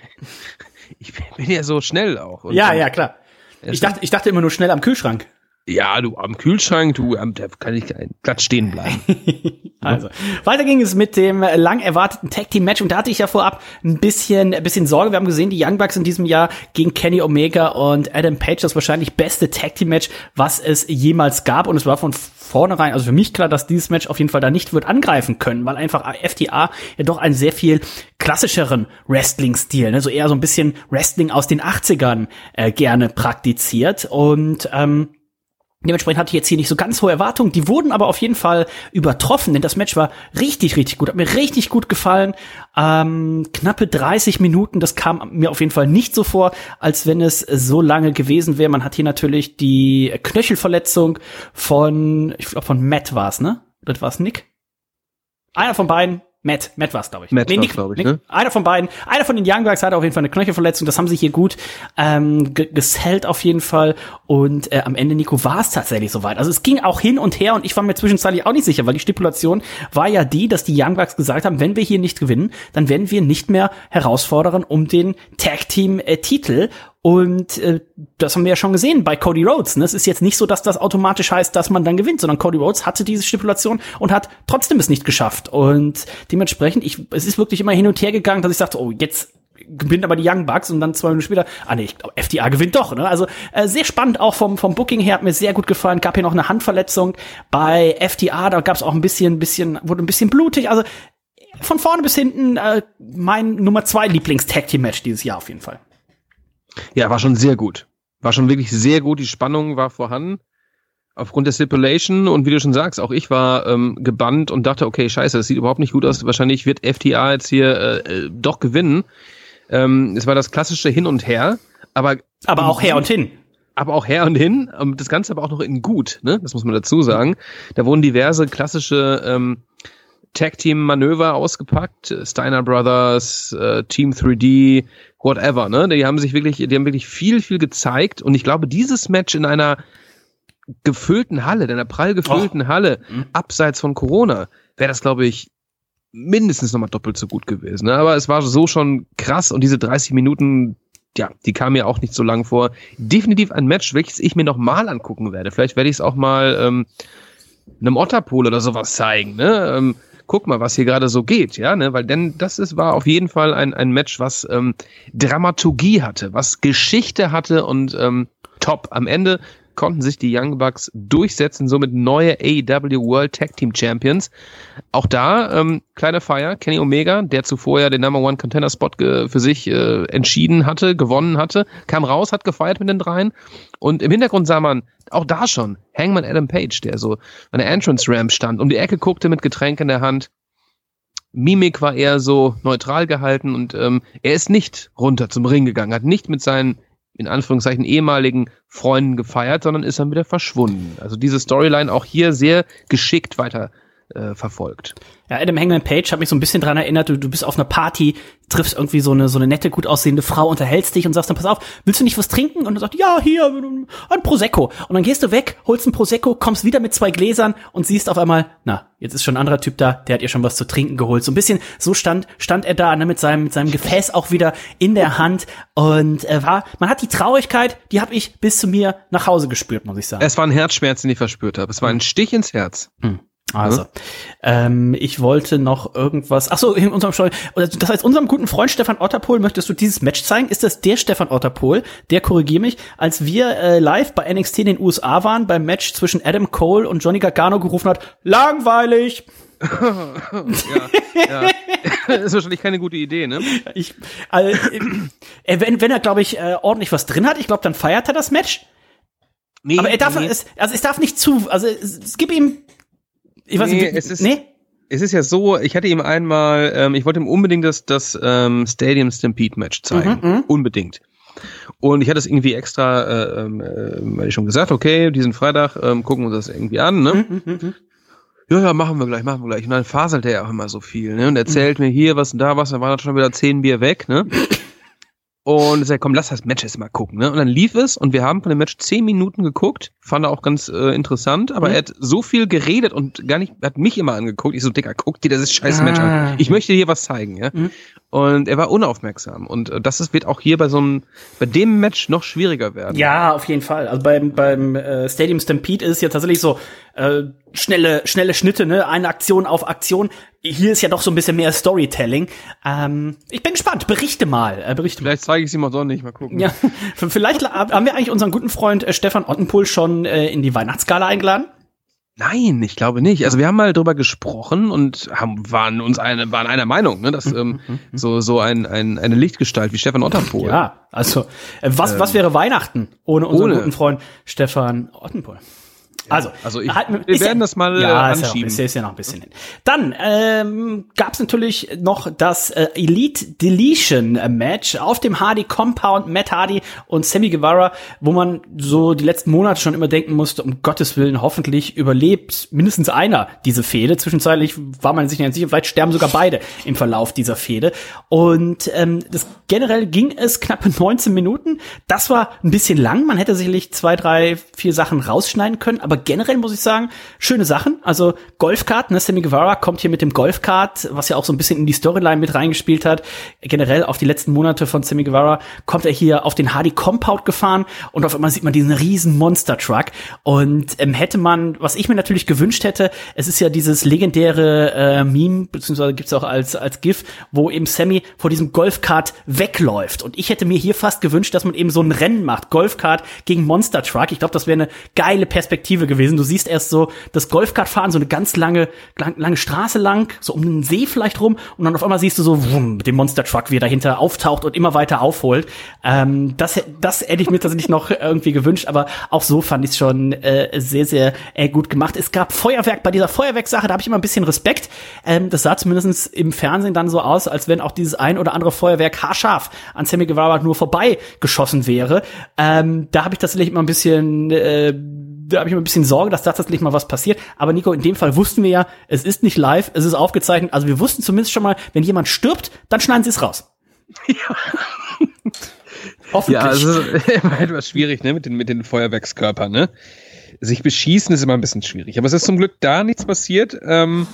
ich bin ja so schnell auch. Und, ja, ja, klar. Ich dachte, ich dachte immer nur schnell am Kühlschrank. Ja, du am Kühlschrank, du, da kann ich glatt stehen bleiben. Also, weiter ging es mit dem lang erwarteten Tag-Team-Match und da hatte ich ja vorab ein bisschen, ein bisschen Sorge. Wir haben gesehen, die Young Bucks in diesem Jahr gegen Kenny Omega und Adam Page, das wahrscheinlich beste Tag-Team-Match, was es jemals gab und es war von vornherein, also für mich klar, dass dieses Match auf jeden Fall da nicht wird angreifen können, weil einfach F T A ja doch einen sehr viel klassischeren Wrestling-Stil, ne, so eher so ein bisschen Wrestling aus den achtzigern äh, gerne praktiziert und ähm, dementsprechend hatte ich jetzt hier nicht so ganz hohe Erwartungen. Die wurden aber auf jeden Fall übertroffen, denn das Match war richtig, richtig gut. Hat mir richtig gut gefallen. Ähm, knappe dreißig Minuten, das kam mir auf jeden Fall nicht so vor, als wenn es so lange gewesen wäre. Man hat hier natürlich die Knöchelverletzung von, ich glaube von Matt war es, ne? Oder war es Nick? Einer von beiden. Matt, Matt war's, glaube ich. Matt nee, Nick, glaube ich, Nick, ne? Einer von beiden. Einer von den Young Bucks hatte auf jeden Fall eine Knöchelverletzung. Das haben sie hier gut ähm, ge- gesellt auf jeden Fall. Und äh, am Ende, Nico, war es tatsächlich soweit. Also es ging auch hin und her und ich war mir zwischenzeitlich auch nicht sicher, weil die Stipulation war ja die, dass die Young Bucks gesagt haben, wenn wir hier nicht gewinnen, dann werden wir nicht mehr herausfordern um den Tag-Team-Titel. Und äh, das haben wir ja schon gesehen bei Cody Rhodes. Ne? Es ist jetzt nicht so, dass das automatisch heißt, dass man dann gewinnt, sondern Cody Rhodes hatte diese Stipulation und hat trotzdem es nicht geschafft. Und dementsprechend, ich, es ist wirklich immer hin und her gegangen, dass ich sagte, oh, jetzt gewinnt aber die Young Bucks und dann zwei Minuten später, ah nee, ich glaube, F T A gewinnt doch. Ne? Also äh, sehr spannend, auch vom vom Booking her, hat mir sehr gut gefallen. Gab hier noch eine Handverletzung bei F T A, da gab es auch ein bisschen, bisschen, wurde ein bisschen blutig. Also von vorne bis hinten äh, mein Nummer zwei Lieblings-Tag-Team-Match dieses Jahr auf jeden Fall. Ja, war schon sehr gut. War schon wirklich sehr gut. Die Spannung war vorhanden. Aufgrund der Stipulation und wie du schon sagst, auch ich war ähm, gebannt und dachte, okay, scheiße, das sieht überhaupt nicht gut aus. Wahrscheinlich wird F T A jetzt hier äh, doch gewinnen. Ähm, es war das klassische Hin und Her. Aber, aber auch her und hin. Aber auch her und hin. Das Ganze aber auch noch in gut, ne? Das muss man dazu sagen. Da wurden diverse klassische ähm, Tag-Team-Manöver ausgepackt, Steiner Brothers, äh, Team drei D, whatever, ne? Die haben sich wirklich, die haben wirklich viel, viel gezeigt und ich glaube, dieses Match in einer gefüllten Halle, in einer prall gefüllten oh. Halle, mhm. abseits von Corona, wäre das, glaube ich, mindestens nochmal doppelt so gut gewesen, ne? Aber es war so schon krass und diese dreißig Minuten, ja, die kamen mir auch nicht so lang vor. Definitiv ein Match, welches ich mir nochmal angucken werde. Vielleicht werde ich es auch mal ähm, einem Otterpool oder sowas zeigen, ne? Ähm, guck mal, was hier gerade so geht, ja, ne, weil denn das ist, war auf jeden Fall ein, ein Match, was ähm, Dramaturgie hatte, was Geschichte hatte und ähm, top. Am Ende konnten sich die Young Bucks durchsetzen, somit neue A E W World Tag Team Champions. Auch da, ähm, kleine Feier, Kenny Omega, der zuvor ja den Number One Contender Spot ge- für sich äh, entschieden hatte, gewonnen hatte, kam raus, hat gefeiert mit den dreien und im Hintergrund sah man auch da schon Hangman Adam Page, der so an der Entrance Ramp stand, um die Ecke guckte mit Getränk in der Hand. Mimik war eher so neutral gehalten und ähm, er ist nicht runter zum Ring gegangen, hat nicht mit seinen in Anführungszeichen ehemaligen Freunden gefeiert, sondern ist dann wieder verschwunden. Also diese Storyline auch hier sehr geschickt weiter äh, verfolgt. Ja, Adam Hangman Page hat mich so ein bisschen dran erinnert, du, du bist auf einer Party, triffst irgendwie so eine so eine nette, gut aussehende Frau, unterhältst dich und sagst dann, pass auf, willst du nicht was trinken? Und er sagt, ja, hier, ein Prosecco. Und dann gehst du weg, holst ein Prosecco, kommst wieder mit zwei Gläsern und siehst auf einmal, na, jetzt ist schon ein anderer Typ da, der hat ihr schon was zu trinken geholt. So ein bisschen, so stand stand er da, ne, mit seinem mit seinem Gefäß auch wieder in der Hand und äh, war, man hat die Traurigkeit, die habe ich bis zu mir nach Hause gespürt, muss ich sagen. Es war ein Herzschmerz, den ich verspürt habe. Es war ein Stich ins Herz. Hm. Also, ähm, ich wollte noch irgendwas, ach so, in unserem Show, das heißt, unserem guten Freund Stefan Otterpohl möchtest du dieses Match zeigen? Ist das der Stefan Otterpohl, der, korrigier mich, als wir äh, live bei N X T in den U S A waren, beim Match zwischen Adam Cole und Johnny Gargano gerufen hat, langweilig! ja, ja. Das ist wahrscheinlich keine gute Idee, ne? Ich, äh, äh, wenn, wenn er, glaube ich, äh, ordentlich was drin hat, ich glaube, dann feiert er das Match. Nee, aber er darf, nee. es, also es darf nicht zu, also es, es gibt ihm, ich weiß nee, nicht, es ist, nee? Es ist ja so, ich hatte ihm einmal, ähm, ich wollte ihm unbedingt das, das ähm, Stadium Stampede Match zeigen. Mhm, unbedingt. Und ich hatte es irgendwie extra, äh, äh, weil ich schon gesagt, okay, diesen Freitag ähm, gucken wir uns das irgendwie an, ne? Mhm, mhm. Ja, ja, machen wir gleich, machen wir gleich. Und dann faselt er ja auch immer so viel, ne? Und erzählt mhm. mir hier was und da was, dann waren schon wieder zehn Bier weg, ne? Und ich sag, komm, lass das Match jetzt mal gucken, ne? Und dann lief es und wir haben von dem Match zehn Minuten geguckt, fand er auch ganz äh, interessant, aber mhm. er hat so viel geredet und gar nicht, hat mich immer angeguckt. Ich so, Dicker, guck dir das scheiß ah. Match an. Ich möchte dir was zeigen, ja? Mhm. Und er war unaufmerksam und äh, das ist, wird auch hier bei so einem, bei dem Match noch schwieriger werden. Ja, auf jeden Fall. Also beim beim äh, Stadium Stampede ist es ja tatsächlich so äh, schnelle schnelle Schnitte, ne, eine Aktion auf Aktion. Hier ist ja doch so ein bisschen mehr Storytelling. Ähm, ich bin gespannt. Berichte mal. Äh, berichte vielleicht zeige ich sie mal so nicht. Mal gucken. Ja, vielleicht haben wir eigentlich unseren guten Freund äh, Stefan Ottenpohl schon äh, in die Weihnachtsgala eingeladen. Nein, ich glaube nicht. Also wir haben mal drüber gesprochen und haben, waren uns eine, waren einer Meinung, ne, dass ähm, so so ein, ein eine Lichtgestalt wie Stefan Ottenpohl. Ja, also äh, was ähm, was wäre Weihnachten ohne unseren ohne. guten Freund Stefan Ottenpohl? Also, also ich, halt, wir werden ja, das mal ja, äh, anschieben. Ist ja, ist ja noch ein bisschen hin. Dann ähm, gab es natürlich noch das äh, Elite Deletion Match auf dem Hardy Compound, Matt Hardy und Sammy Guevara, wo man so die letzten Monate schon immer denken musste, um Gottes Willen, hoffentlich überlebt mindestens einer diese Fehde. Zwischenzeitlich war man sich nicht sicher, vielleicht sterben sogar beide im Verlauf dieser Fehde. Und ähm, das generell ging es knappe neunzehn Minuten. Das war ein bisschen lang. Man hätte sicherlich zwei, drei, vier Sachen rausschneiden können, aber generell muss ich sagen, schöne Sachen. Also Golfkart, ne, Sammy Guevara kommt hier mit dem Golfkart, was ja auch so ein bisschen in die Storyline mit reingespielt hat. Generell auf die letzten Monate von Sammy Guevara kommt er hier auf den Hardy Compound gefahren und auf einmal sieht man diesen riesen Monster-Truck. Und ähm, hätte man, was ich mir natürlich gewünscht hätte, es ist ja dieses legendäre äh, Meme, beziehungsweise gibt's auch als als GIF, wo eben Sammy vor diesem Golfkart wegläuft. Und ich hätte mir hier fast gewünscht, dass man eben so ein Rennen macht, Golfkart gegen Monster-Truck. Ich glaube, das wäre eine geile Perspektive gewesen. Du siehst erst so das Golfkart fahren, so eine ganz lange, lang, lange Straße lang, so um den See vielleicht rum, und dann auf einmal siehst du so wumm, den Monster Truck, wie er dahinter auftaucht und immer weiter aufholt. Ähm, das, das hätte ich mir tatsächlich noch irgendwie gewünscht, aber auch so fand ich es schon äh, sehr, sehr äh, gut gemacht. Es gab Feuerwerk. Bei dieser Feuerwerksache, da habe ich immer ein bisschen Respekt. Ähm, das sah zumindest im Fernsehen dann so aus, als wenn auch dieses ein oder andere Feuerwerk haarscharf an Sammy Guevara nur vorbei geschossen wäre. Ähm, da habe ich tatsächlich immer ein bisschen äh, da habe ich immer ein bisschen Sorge, dass da tatsächlich mal was passiert. Aber Nico, in dem Fall wussten wir ja, es ist nicht live, es ist aufgezeichnet. Also wir wussten zumindest schon mal, wenn jemand stirbt, dann schneiden sie es raus. Ja. Hoffentlich. Ja, es ist immer etwas schwierig, ne, mit den, mit den Feuerwerkskörpern, ne. Sich beschießen ist immer ein bisschen schwierig. Aber es ist zum Glück da nichts passiert. Ähm,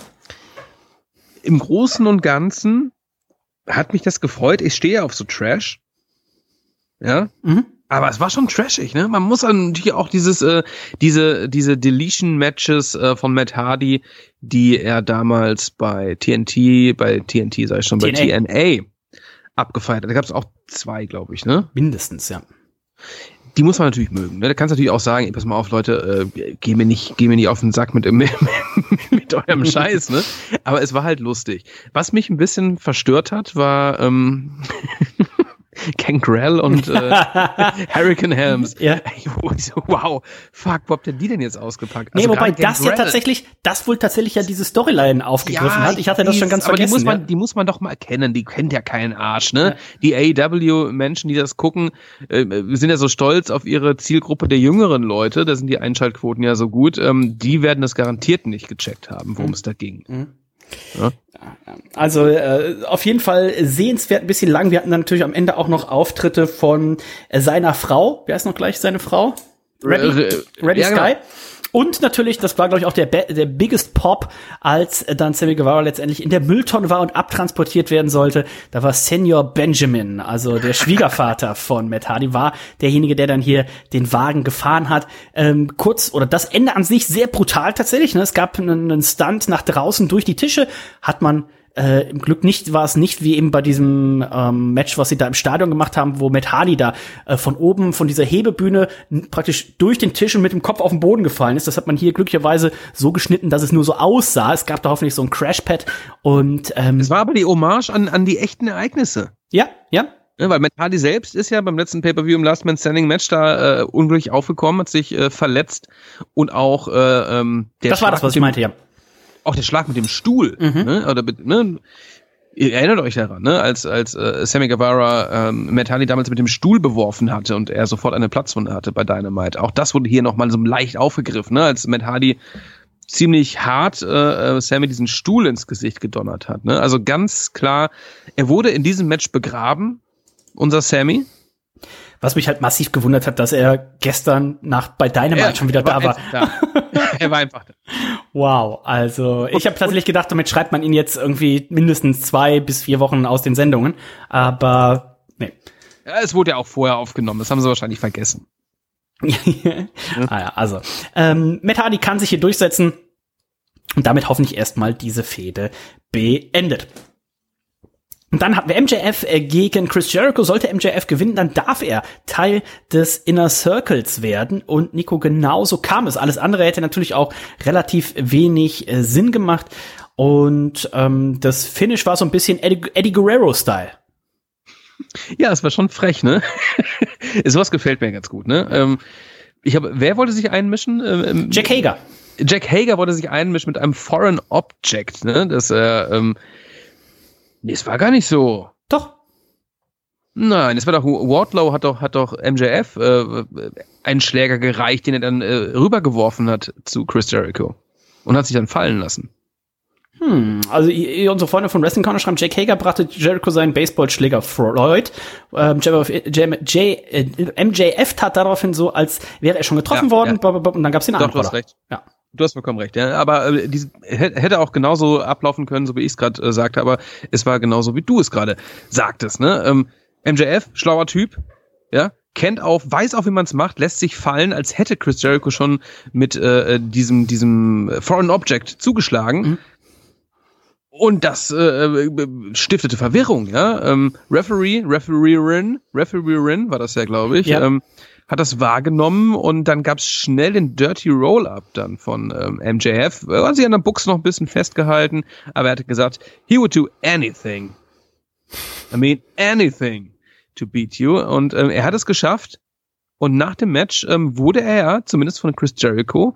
im Großen und Ganzen hat mich das gefreut. Ich stehe auf so Trash. Ja. Mhm. Aber es war schon trashig, ne? Man muss natürlich auch dieses, äh, diese, diese Deletion-Matches äh, von Matt Hardy, die er damals bei T N T, bei T N T sag ich schon, bei T N A abgefeiert hat. Da gab es auch zwei, glaube ich, ne? Mindestens, ja. Die muss man natürlich mögen, ne? Da kannst du natürlich auch sagen, ey, pass mal auf, Leute, äh, geh mir nicht, geh mir nicht auf den Sack mit, mit, mit eurem Scheiß, ne? Aber es war halt lustig. Was mich ein bisschen verstört hat, war, ähm, Gangrel und äh, Hurricane Helms. Ja. Wow, fuck, wo habt ihr die denn jetzt ausgepackt? Nee, Also wobei gerade das ja Gangrel- tatsächlich, das wohl tatsächlich ja diese Storyline aufgegriffen hat. Ich hatte das weiß, schon ganz aber vergessen. die muss man, ja. die muss man doch mal kennen. Die kennt ja keinen Arsch, ne? Die A E W-Menschen, die das gucken, äh, sind ja so stolz auf ihre Zielgruppe der jüngeren Leute. Da sind die Einschaltquoten ja so gut. Ähm, die werden das garantiert nicht gecheckt haben, worum Mhm. es da ging. Mhm. Ja? Also äh, auf jeden Fall sehenswert, ein bisschen lang. Wir hatten dann natürlich am Ende auch noch Auftritte von äh, seiner Frau. Wer ist noch gleich seine Frau? Ready, Äh, Ready ja, Sky. genau. Und natürlich, das war, glaube ich, auch der, Be- der biggest Pop, als äh, dann Sammy Guevara letztendlich in der Mülltonne war und abtransportiert werden sollte. Da war Senior Benjamin, also der Schwiegervater von Matt Hardy, war derjenige, der dann hier den Wagen gefahren hat. Ähm, kurz, oder das Ende an sich sehr brutal tatsächlich. Ne? Es gab einen, einen Stunt nach draußen durch die Tische, hat man Äh, im Glück nicht, war es nicht wie eben bei diesem ähm, Match, was sie da im Stadion gemacht haben, wo Matt Hardy da äh, von oben, von dieser Hebebühne n- praktisch durch den Tisch und mit dem Kopf auf den Boden gefallen ist. Das hat man hier glücklicherweise so geschnitten, dass es nur so aussah. Es gab da hoffentlich so ein Crashpad und ähm, Es war aber die Hommage an, an die echten Ereignisse. ja, ja. Ja, weil Matt Hardy selbst ist ja beim letzten Pay-Per-View im Last Man Standing Match da äh, unglücklich aufgekommen, hat sich äh, verletzt und auch äh, ähm, der Das war Schlag das, was mit ich dem- meinte, ja. Auch der Schlag mit dem Stuhl, Mhm. ne? Oder mit- ne? Ihr erinnert euch daran, ne? Als als äh, Sammy Guevara ähm, Matt Hardy damals mit dem Stuhl beworfen hatte und er sofort eine Platzwunde hatte bei Dynamite. Auch das wurde hier nochmal so leicht aufgegriffen, ne? Als Matt Hardy ziemlich hart äh, Sammy diesen Stuhl ins Gesicht gedonnert hat, ne? Also ganz klar, er wurde in diesem Match begraben, unser Sammy. Was mich halt massiv gewundert hat, dass er gestern nach bei Dynamite Er schon wieder da war. einfach da. Er war einfach da. Wow, also ich habe tatsächlich gedacht, damit schreibt man ihn jetzt irgendwie mindestens zwei bis vier Wochen aus den Sendungen, aber nee. Ja, es wurde ja auch vorher aufgenommen, das haben sie wahrscheinlich vergessen. ah ja, also ähm, Matt Hardy kann sich hier durchsetzen und damit hoffentlich erstmal diese Fehde beendet. Und dann hatten wir M J F äh, gegen Chris Jericho. Sollte M J F gewinnen, dann darf er Teil des Inner Circles werden. Und Nico, genauso kam es. Alles andere hätte natürlich auch relativ wenig äh, Sinn gemacht. Und ähm, das Finish war so ein bisschen Eddie, Eddie Guerrero-Style. Ja, es war schon frech, ne? Sowas gefällt mir ganz gut, ne? Ähm, ich habe, wer wollte sich einmischen? Ähm, Jack Hager. Jack Hager wollte sich einmischen mit einem Foreign Object, ne? Das er, ähm, nee, es war gar nicht so. Doch. Nein, es war doch, Wardlow hat doch, hat doch M J F äh, einen Schläger gereicht, den er dann äh, rübergeworfen hat zu Chris Jericho. Und hat sich dann fallen lassen. Hm, also ihr, unsere Freunde von Wrestling Corner schreiben, Jack Hager brachte Jericho seinen Baseballschläger Floyd. Ähm, J, J, J, äh, M J F tat daraufhin so, als wäre er schon getroffen Ja, worden, ja. und dann gab's den Doch, du Anroller. hast recht. Ja. Du hast vollkommen recht, ja. Aber äh, die, hätte auch genauso ablaufen können, so wie ich es gerade äh, sagte, aber es war genauso, wie du es gerade sagtest, ne? Ähm, M J F, schlauer Typ, ja, kennt auch, weiß auch, wie man es macht, lässt sich fallen, als hätte Chris Jericho schon mit äh, diesem, diesem Foreign Object zugeschlagen. Mhm. Und das äh, stiftete Verwirrung, ja. Ähm, Referee, Refereerin, Refereerin war das ja, glaube ich, ja. ähm, hat das wahrgenommen und dann gab's schnell den Dirty Roll-Up dann von ähm, M J F. Er hat sich an der Buchs noch ein bisschen festgehalten, aber er hat gesagt, he would do anything. I mean, anything to beat you. Und ähm, er hat es geschafft. Und nach dem Match ähm, wurde er ja, zumindest von Chris Jericho,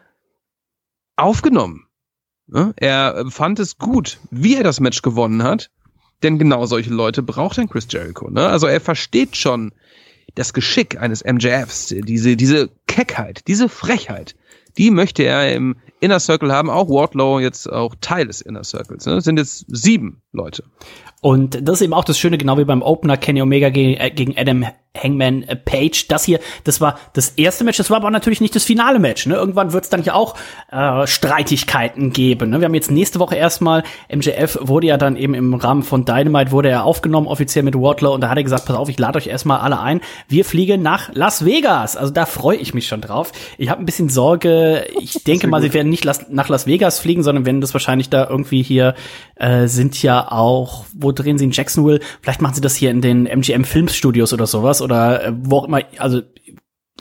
aufgenommen. Ja? Er fand es gut, wie er das Match gewonnen hat. Denn genau solche Leute braucht ein Chris Jericho. Ne? Also er versteht schon das Geschick eines M J Fs, diese, diese Keckheit, diese Frechheit, die möchte er im Inner Circle haben. Auch Wardlow jetzt auch Teil des Inner Circles. Ne? Das sind jetzt sieben Leute. Und das ist eben auch das Schöne, genau wie beim Opener Kenny Omega gegen, äh, gegen Adam Hangman Page. Das hier, das war das erste Match, das war aber natürlich nicht das finale Match. Ne? Irgendwann wird es dann ja auch äh, Streitigkeiten geben. Ne? Wir haben jetzt nächste Woche erstmal, M J F wurde ja dann eben im Rahmen von Dynamite, wurde er aufgenommen offiziell mit Wardlow und da hat er gesagt, pass auf, ich lade euch erstmal alle ein. Wir fliegen nach Las Vegas. Also da freue ich mich schon drauf. Ich habe ein bisschen Sorge, ich denke mal, sie werden nicht nach Las Vegas fliegen, sondern werden das wahrscheinlich da irgendwie hier, äh, sind ja auch, wo drehen sie in Jacksonville? Vielleicht machen sie das hier in den M G M Filmstudios oder sowas oder äh, wo auch immer, also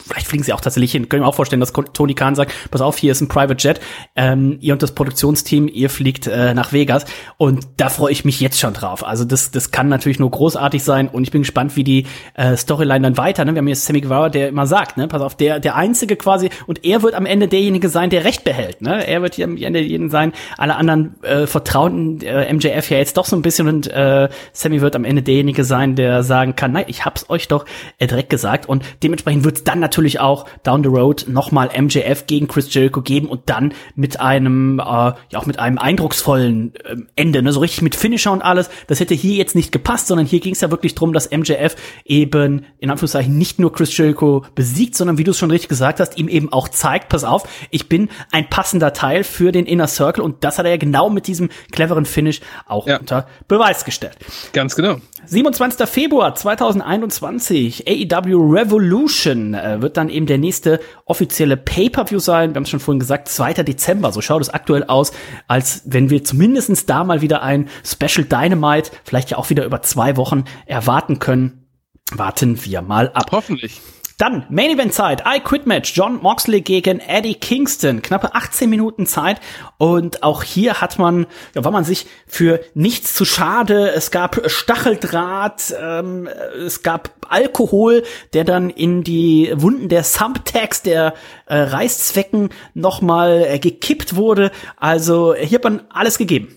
vielleicht fliegen sie auch tatsächlich hin. Können wir auch vorstellen, dass Tony Khan sagt, pass auf, hier ist ein Private Jet, ähm, ihr und das Produktionsteam, ihr fliegt äh, nach Vegas und da freue ich mich jetzt schon drauf. Also das das kann natürlich nur großartig sein und ich bin gespannt, wie die äh, Storyline dann weiter, ne? Wir haben jetzt Sammy Guevara, der immer sagt, ne, pass auf, der der Einzige quasi und er wird am Ende derjenige sein, der Recht behält, ne? Er wird hier am Ende derjenige sein, alle anderen äh, vertrauen äh, M J F ja jetzt doch so ein bisschen und äh, Sammy wird am Ende derjenige sein, der sagen kann, nein, ich hab's euch doch äh, direkt gesagt und dementsprechend wird's dann natürlich auch down the road nochmal M J F gegen Chris Jericho geben und dann mit einem, äh, ja auch mit einem eindrucksvollen äh, Ende, ne, so richtig mit Finisher und alles. Das hätte hier jetzt nicht gepasst, sondern hier ging es ja wirklich drum, dass M J F eben in Anführungszeichen nicht nur Chris Jericho besiegt, sondern wie du es schon richtig gesagt hast, ihm eben auch zeigt, pass auf, ich bin ein passender Teil für den Inner Circle und das hat er ja genau mit diesem cleveren Finish auch ja. unter Beweis gestellt. Ganz genau. siebenundzwanzigster Februar zweitausendeinundzwanzig, A E W Revolution äh, wird dann eben der nächste offizielle Pay-Per-View sein. Wir haben es schon vorhin gesagt, zweiter Dezember. So schaut es aktuell aus, als wenn wir zumindestens da mal wieder ein Special Dynamite, vielleicht ja auch wieder über zwei Wochen erwarten können. Warten wir mal ab. Hoffentlich. Dann Main Event Zeit, I Quit Match, Jon Moxley gegen Eddie Kingston, knappe achtzehn Minuten Zeit und auch hier hat man, ja, war man sich für nichts zu schade, es gab Stacheldraht, ähm, es gab Alkohol, der dann in die Wunden der Thumbtacks, der äh, Reißzwecken nochmal äh, gekippt wurde, also hier hat man alles gegeben.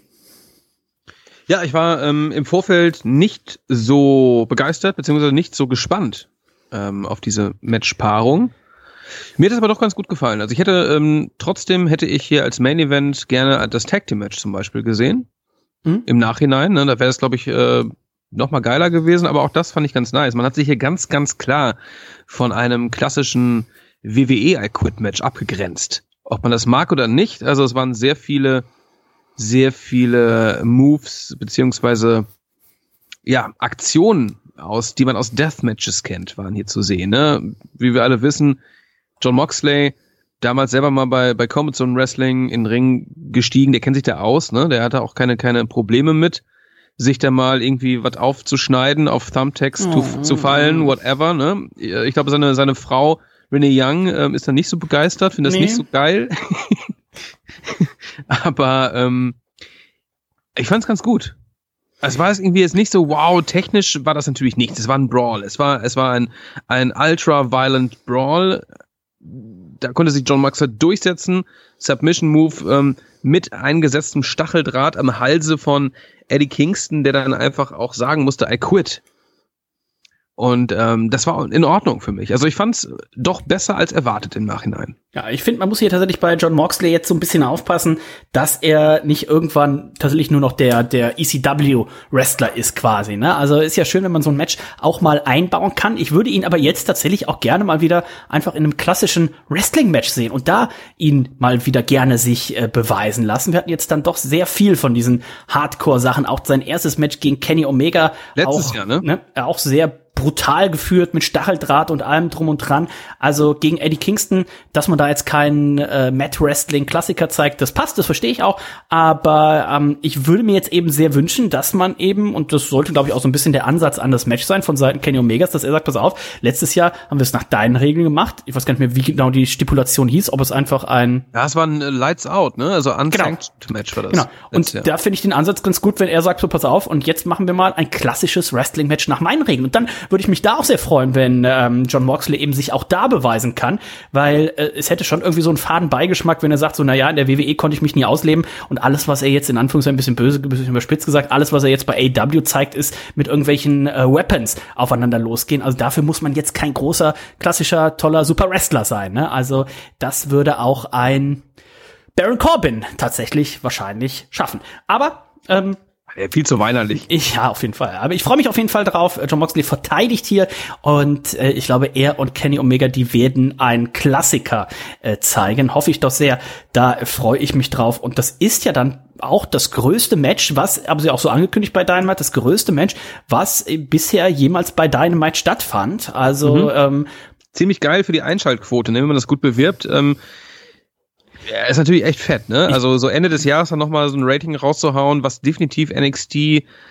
Ja, ich war ähm, im Vorfeld nicht so begeistert, beziehungsweise nicht so gespannt auf diese Matchpaarung. Mir hat das aber doch ganz gut gefallen. Also ich hätte, ähm, trotzdem hätte ich hier als Main Event gerne das Tag Team Match zum Beispiel gesehen. Mhm. Im Nachhinein, ne, da wäre es, glaube ich, äh, noch mal geiler gewesen, aber auch das fand ich ganz nice. Man hat sich hier ganz, ganz klar von einem klassischen W W E I Quit Match abgegrenzt. Ob man das mag oder nicht, also es waren sehr viele, sehr viele Moves, beziehungsweise, ja, Aktionen, aus, die man aus Deathmatches kennt, waren hier zu sehen. Ne? Wie wir alle wissen, Jon Moxley, damals selber mal bei, bei Combat Zone Wrestling in den Ring gestiegen, der kennt sich da aus, ne? Der hatte auch keine, keine Probleme mit, sich da mal irgendwie was aufzuschneiden, auf Thumbtacks oh, zu, zu fallen, whatever. Ne? Ich glaube, seine, seine Frau Renee Young ähm, ist da nicht so begeistert, findet das nee. nicht so geil. Aber ähm, ich fand's ganz gut. Es war irgendwie jetzt nicht so, wow, technisch war das natürlich nichts. Es war ein Brawl. Es war, es war ein, ein ultra-violent Brawl. Da konnte sich Jon Moxley durchsetzen. Submission-Move ähm, mit eingesetztem Stacheldraht am Halse von Eddie Kingston, der dann einfach auch sagen musste, I quit. Und ähm, das war in Ordnung für mich. Also ich fand's doch besser als erwartet im Nachhinein. Ja, ich finde, man muss hier tatsächlich bei Jon Moxley jetzt so ein bisschen aufpassen, dass er nicht irgendwann tatsächlich nur noch der der E C W-Wrestler ist quasi. Ne? Also ist ja schön, wenn man so ein Match auch mal einbauen kann. Ich würde ihn aber jetzt tatsächlich auch gerne mal wieder einfach in einem klassischen Wrestling-Match sehen und da ihn mal wieder gerne sich äh, beweisen lassen. Wir hatten jetzt dann doch sehr viel von diesen Hardcore-Sachen. Auch sein erstes Match gegen Kenny Omega. Letztes auch, Jahr, ne? ne? Auch sehr brutal geführt mit Stacheldraht und allem drum und dran. Also gegen Eddie Kingston, dass man da jetzt keinen äh, Mat-Wrestling-Klassiker zeigt, das passt, das verstehe ich auch. Aber ähm, ich würde mir jetzt eben sehr wünschen, dass man eben, und das sollte, glaube ich, auch so ein bisschen der Ansatz an das Match sein von Seiten Kenny Omegas, dass er sagt, pass auf, letztes Jahr haben wir es nach deinen Regeln gemacht. Ich weiß gar nicht mehr, wie genau die Stipulation hieß, ob es einfach ein... Ja, es war ein Lights Out, ne? Also unsanctioned genau. Match war das. Genau. Und da finde ich den Ansatz ganz gut, wenn er sagt, so pass auf, und jetzt machen wir mal ein klassisches Wrestling-Match nach meinen Regeln. Und dann würde ich mich da auch sehr freuen, wenn ähm, Jon Moxley eben sich auch da beweisen kann, weil äh, es hätte schon irgendwie so einen faden Beigeschmack, wenn er sagt, so na ja, in der W W E konnte ich mich nie ausleben und alles, was er jetzt in Anführungszeichen ein bisschen böse, ein bisschen überspitzt gesagt, alles, was er jetzt bei A E W zeigt, ist mit irgendwelchen äh, Weapons aufeinander losgehen. Also dafür muss man jetzt kein großer, klassischer, toller Super-Wrestler sein. Ne? Also das würde auch ein Baron Corbin tatsächlich wahrscheinlich schaffen. Aber ähm, Ja, viel zu weinerlich. Ich, ja, auf jeden Fall. Aber ich freue mich auf jeden Fall drauf. Jon Moxley verteidigt hier und äh, ich glaube, er und Kenny Omega, die werden einen Klassiker äh, zeigen. Hoffe ich doch sehr. Da freue ich mich drauf. Und das ist ja dann auch das größte Match, was, haben sie auch so angekündigt bei Dynamite, das größte Match, was äh, bisher jemals bei Dynamite stattfand. Also mhm. ähm, ziemlich geil für die Einschaltquote, ne, wenn man das gut bewirbt. Ähm Ja, ist natürlich echt fett, ne? Also so Ende des Jahres dann nochmal so ein Rating rauszuhauen, was definitiv N X T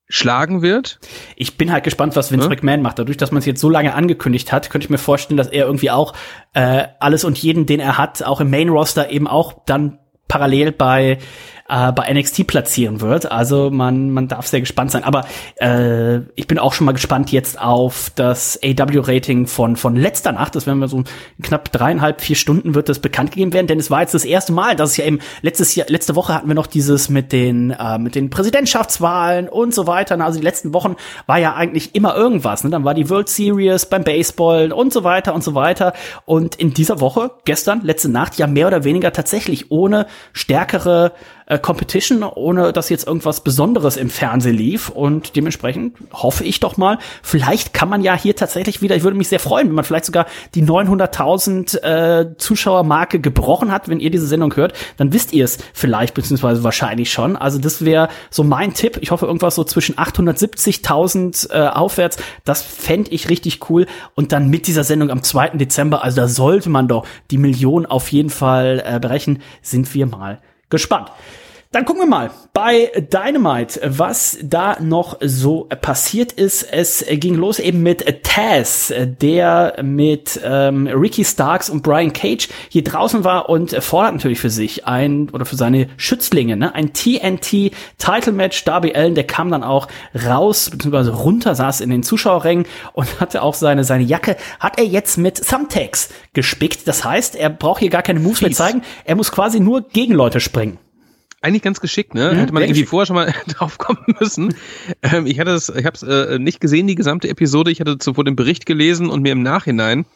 schlagen wird. Ich bin halt gespannt, was Vince ja? McMahon macht. Dadurch, dass man es jetzt so lange angekündigt hat, könnte ich mir vorstellen, dass er irgendwie auch äh, alles und jeden, den er hat, auch im Main-Roster eben auch dann parallel bei äh, bei N X T platzieren wird. Also man man darf sehr gespannt sein. Aber äh, ich bin auch schon mal gespannt jetzt auf das A E W-Rating von von letzter Nacht. Das werden wir so knapp dreieinhalb, vier Stunden wird das bekannt gegeben werden. Denn es war jetzt das erste Mal, dass es ja eben letztes Jahr, letzte Woche hatten wir noch dieses mit den äh, mit den Präsidentschaftswahlen und so weiter. Also die letzten Wochen war ja eigentlich immer irgendwas. Ne? Dann war die World Series beim Baseball und so weiter und so weiter. Und in dieser Woche, gestern, letzte Nacht, ja mehr oder weniger tatsächlich ohne stärkere äh, Competition, ohne dass jetzt irgendwas Besonderes im Fernsehen lief. Und dementsprechend hoffe ich doch mal, vielleicht kann man ja hier tatsächlich wieder, ich würde mich sehr freuen, wenn man vielleicht sogar die neunhunderttausend äh, Zuschauermarke gebrochen hat. Wenn ihr diese Sendung hört, dann wisst ihr es vielleicht, beziehungsweise wahrscheinlich schon. Also das wäre so mein Tipp. Ich hoffe irgendwas so zwischen achthundertsiebzigtausend äh, aufwärts. Das fände ich richtig cool. Und dann mit dieser Sendung am zweiten Dezember, also da sollte man doch die Million auf jeden Fall äh, berechnen, sind wir mal gespannt. Dann gucken wir mal bei Dynamite, was da noch so passiert ist. Es ging los eben mit Taz, der mit ähm, Ricky Starks und Brian Cage hier draußen war und fordert natürlich für sich ein, oder für seine Schützlinge, ne, ein T N T-Title-Match. Darby Allin, der kam dann auch raus, beziehungsweise runter, saß in den Zuschauerrängen und hatte auch seine, seine Jacke, hat er jetzt mit Thumbtacks gespickt. Das heißt, er braucht hier gar keine Moves mehr zeigen, er muss quasi nur gegen Leute springen. Eigentlich ganz geschickt, ne? Mhm, Hätte man irgendwie geschickt. vorher schon mal drauf kommen müssen. Ähm, ich hatte es, ich habe es äh, nicht gesehen, die gesamte Episode. Ich hatte zuvor den Bericht gelesen und mir im Nachhinein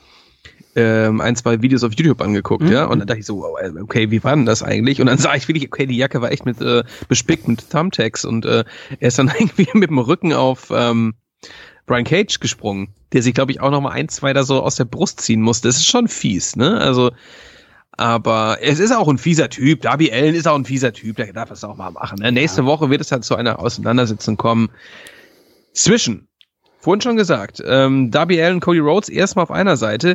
ähm, ein, zwei Videos auf YouTube angeguckt, mhm. ja. Und dann dachte ich so, wow, okay, wie war denn das eigentlich? Und dann sah ich wirklich, okay, die Jacke war echt mit äh, bespickt mit Thumbtacks und äh, er ist dann irgendwie mit dem Rücken auf ähm, Brian Cage gesprungen, der sich, glaube ich, auch noch mal ein, zwei da so aus der Brust ziehen musste. Das ist schon fies, ne? Also aber es ist auch ein fieser Typ. Darby Allin ist auch ein fieser Typ. Der darf das auch mal machen. Ne? Nächste ja. Woche wird es halt zu einer Auseinandersetzung kommen. Zwischen, vorhin schon gesagt, ähm, Darby Allin, Cody Rhodes erstmal auf einer Seite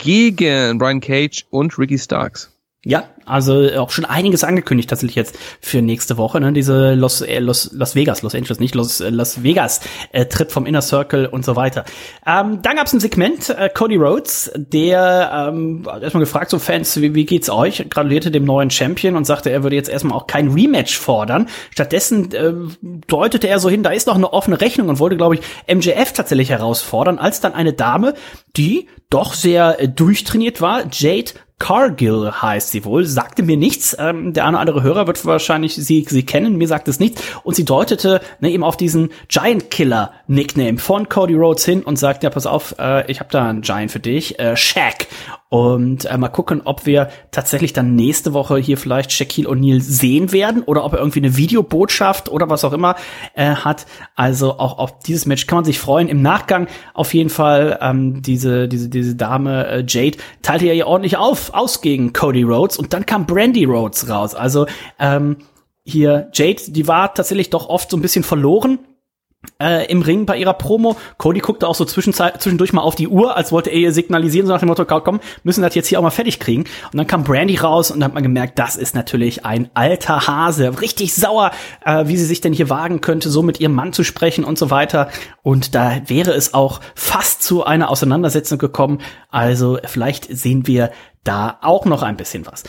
gegen Brian Cage und Ricky Starks. Ja, also auch schon einiges angekündigt tatsächlich jetzt für nächste Woche, ne? Diese Los, äh, Los, Las Vegas, Los Angeles, nicht Los, äh, Las Vegas äh, Trip vom Inner Circle und so weiter. Ähm, dann gab's ein Segment, äh, Cody Rhodes, der ähm, erstmal gefragt, so Fans, wie, wie geht's euch? Gratulierte dem neuen Champion und sagte, er würde jetzt erstmal auch kein Rematch fordern. Stattdessen äh, deutete er so hin, da ist noch eine offene Rechnung und wollte, glaube ich, M J F tatsächlich herausfordern, als dann eine Dame, die doch sehr äh, durchtrainiert war, Jade Cargill heißt sie wohl, sagte mir nichts. Ähm, der eine oder andere Hörer wird wahrscheinlich sie sie kennen, mir sagt es nichts. Und sie deutete ne, eben auf diesen Giant Killer Nickname von Cody Rhodes hin und sagt, ja, pass auf, äh, ich habe da einen Giant für dich, äh, Shaq. Und äh, mal gucken, ob wir tatsächlich dann nächste Woche hier vielleicht Shaquille O'Neal sehen werden oder ob er irgendwie eine Videobotschaft oder was auch immer äh, hat. Also auch auf dieses Match kann man sich freuen. Im Nachgang auf jeden Fall ähm, diese diese diese Dame äh, Jade teilte ja hier ordentlich auf aus gegen Cody Rhodes und dann kam Brandy Rhodes raus. Also ähm, hier Jade, die war tatsächlich doch oft so ein bisschen verloren Äh, im Ring bei ihrer Promo. Cody guckte auch so zwischendurch mal auf die Uhr, als wollte er ihr signalisieren, so nach dem Motto, komm, müssen das jetzt hier auch mal fertig kriegen. Und dann kam Brandy raus und dann hat man gemerkt, das ist natürlich ein alter Hase, richtig sauer, äh, wie sie sich denn hier wagen könnte, so mit ihrem Mann zu sprechen und so weiter. Und da wäre es auch fast zu einer Auseinandersetzung gekommen. Also vielleicht sehen wir da auch noch ein bisschen was.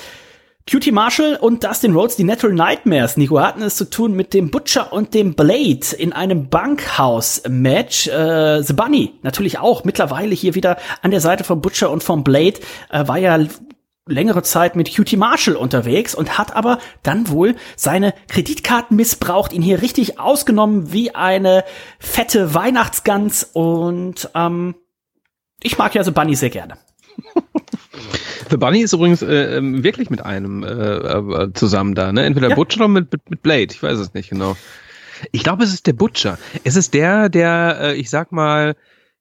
Q T Marshall und Dustin Rhodes, die Natural Nightmares, Nico, hatten es zu tun mit dem Butcher und dem Blade in einem Bunkhouse-Match. Äh, The Bunny natürlich auch mittlerweile hier wieder an der Seite vom Butcher und vom Blade, äh, war ja längere Zeit mit Q T Marshall unterwegs und hat aber dann wohl seine Kreditkarten missbraucht, ihn hier richtig ausgenommen wie eine fette Weihnachtsgans und ähm, ich mag ja The Bunny sehr gerne. The Bunny ist übrigens äh, wirklich mit einem äh, äh, zusammen da, ne? Entweder ja. Butcher oder mit, mit, mit Blade, ich weiß es nicht genau. Ich glaube, es ist der Butcher. Es ist der, der, äh, ich sag mal,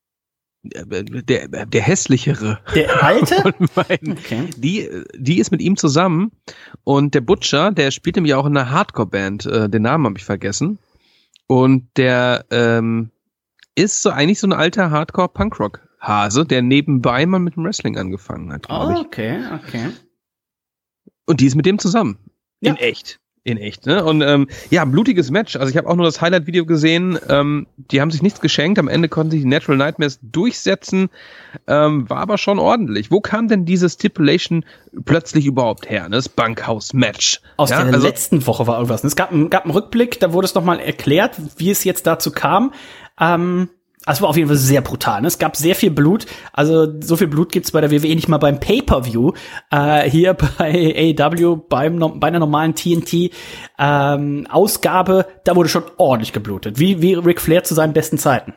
der, der hässlichere. Der alte? Okay. Die, die ist mit ihm zusammen und der Butcher, der spielt nämlich auch in einer Hardcore-Band, äh, den Namen habe ich vergessen. Und der ähm, ist so eigentlich so ein alter Hardcore-Punkrock. Hase, der nebenbei mal mit dem Wrestling angefangen hat, glaube oh, ich. Okay, okay. Und die ist mit dem zusammen. Ja. In echt. In echt, ne? Und ähm, ja, blutiges Match. Also ich habe auch nur das Highlight-Video gesehen. Ähm, die haben sich nichts geschenkt. Am Ende konnten sich die Natural Nightmares durchsetzen. Ähm, war aber schon ordentlich. Wo kam denn diese Stipulation plötzlich überhaupt her? Ne? Das Bunkhouse-Match. Aus ja, der also, letzten Woche war irgendwas. Es gab, gab einen Rückblick, da wurde es nochmal erklärt, wie es jetzt dazu kam. Ähm, Also war auf jeden Fall sehr brutal. Ne? Es gab sehr viel Blut. Also so viel Blut gibt's bei der W W E nicht mal beim Pay-Per-View. Äh, hier bei A E W, beim, bei einer normalen T N T ähm, Ausgabe, da wurde schon ordentlich geblutet. Wie, wie Ric Flair zu seinen besten Zeiten.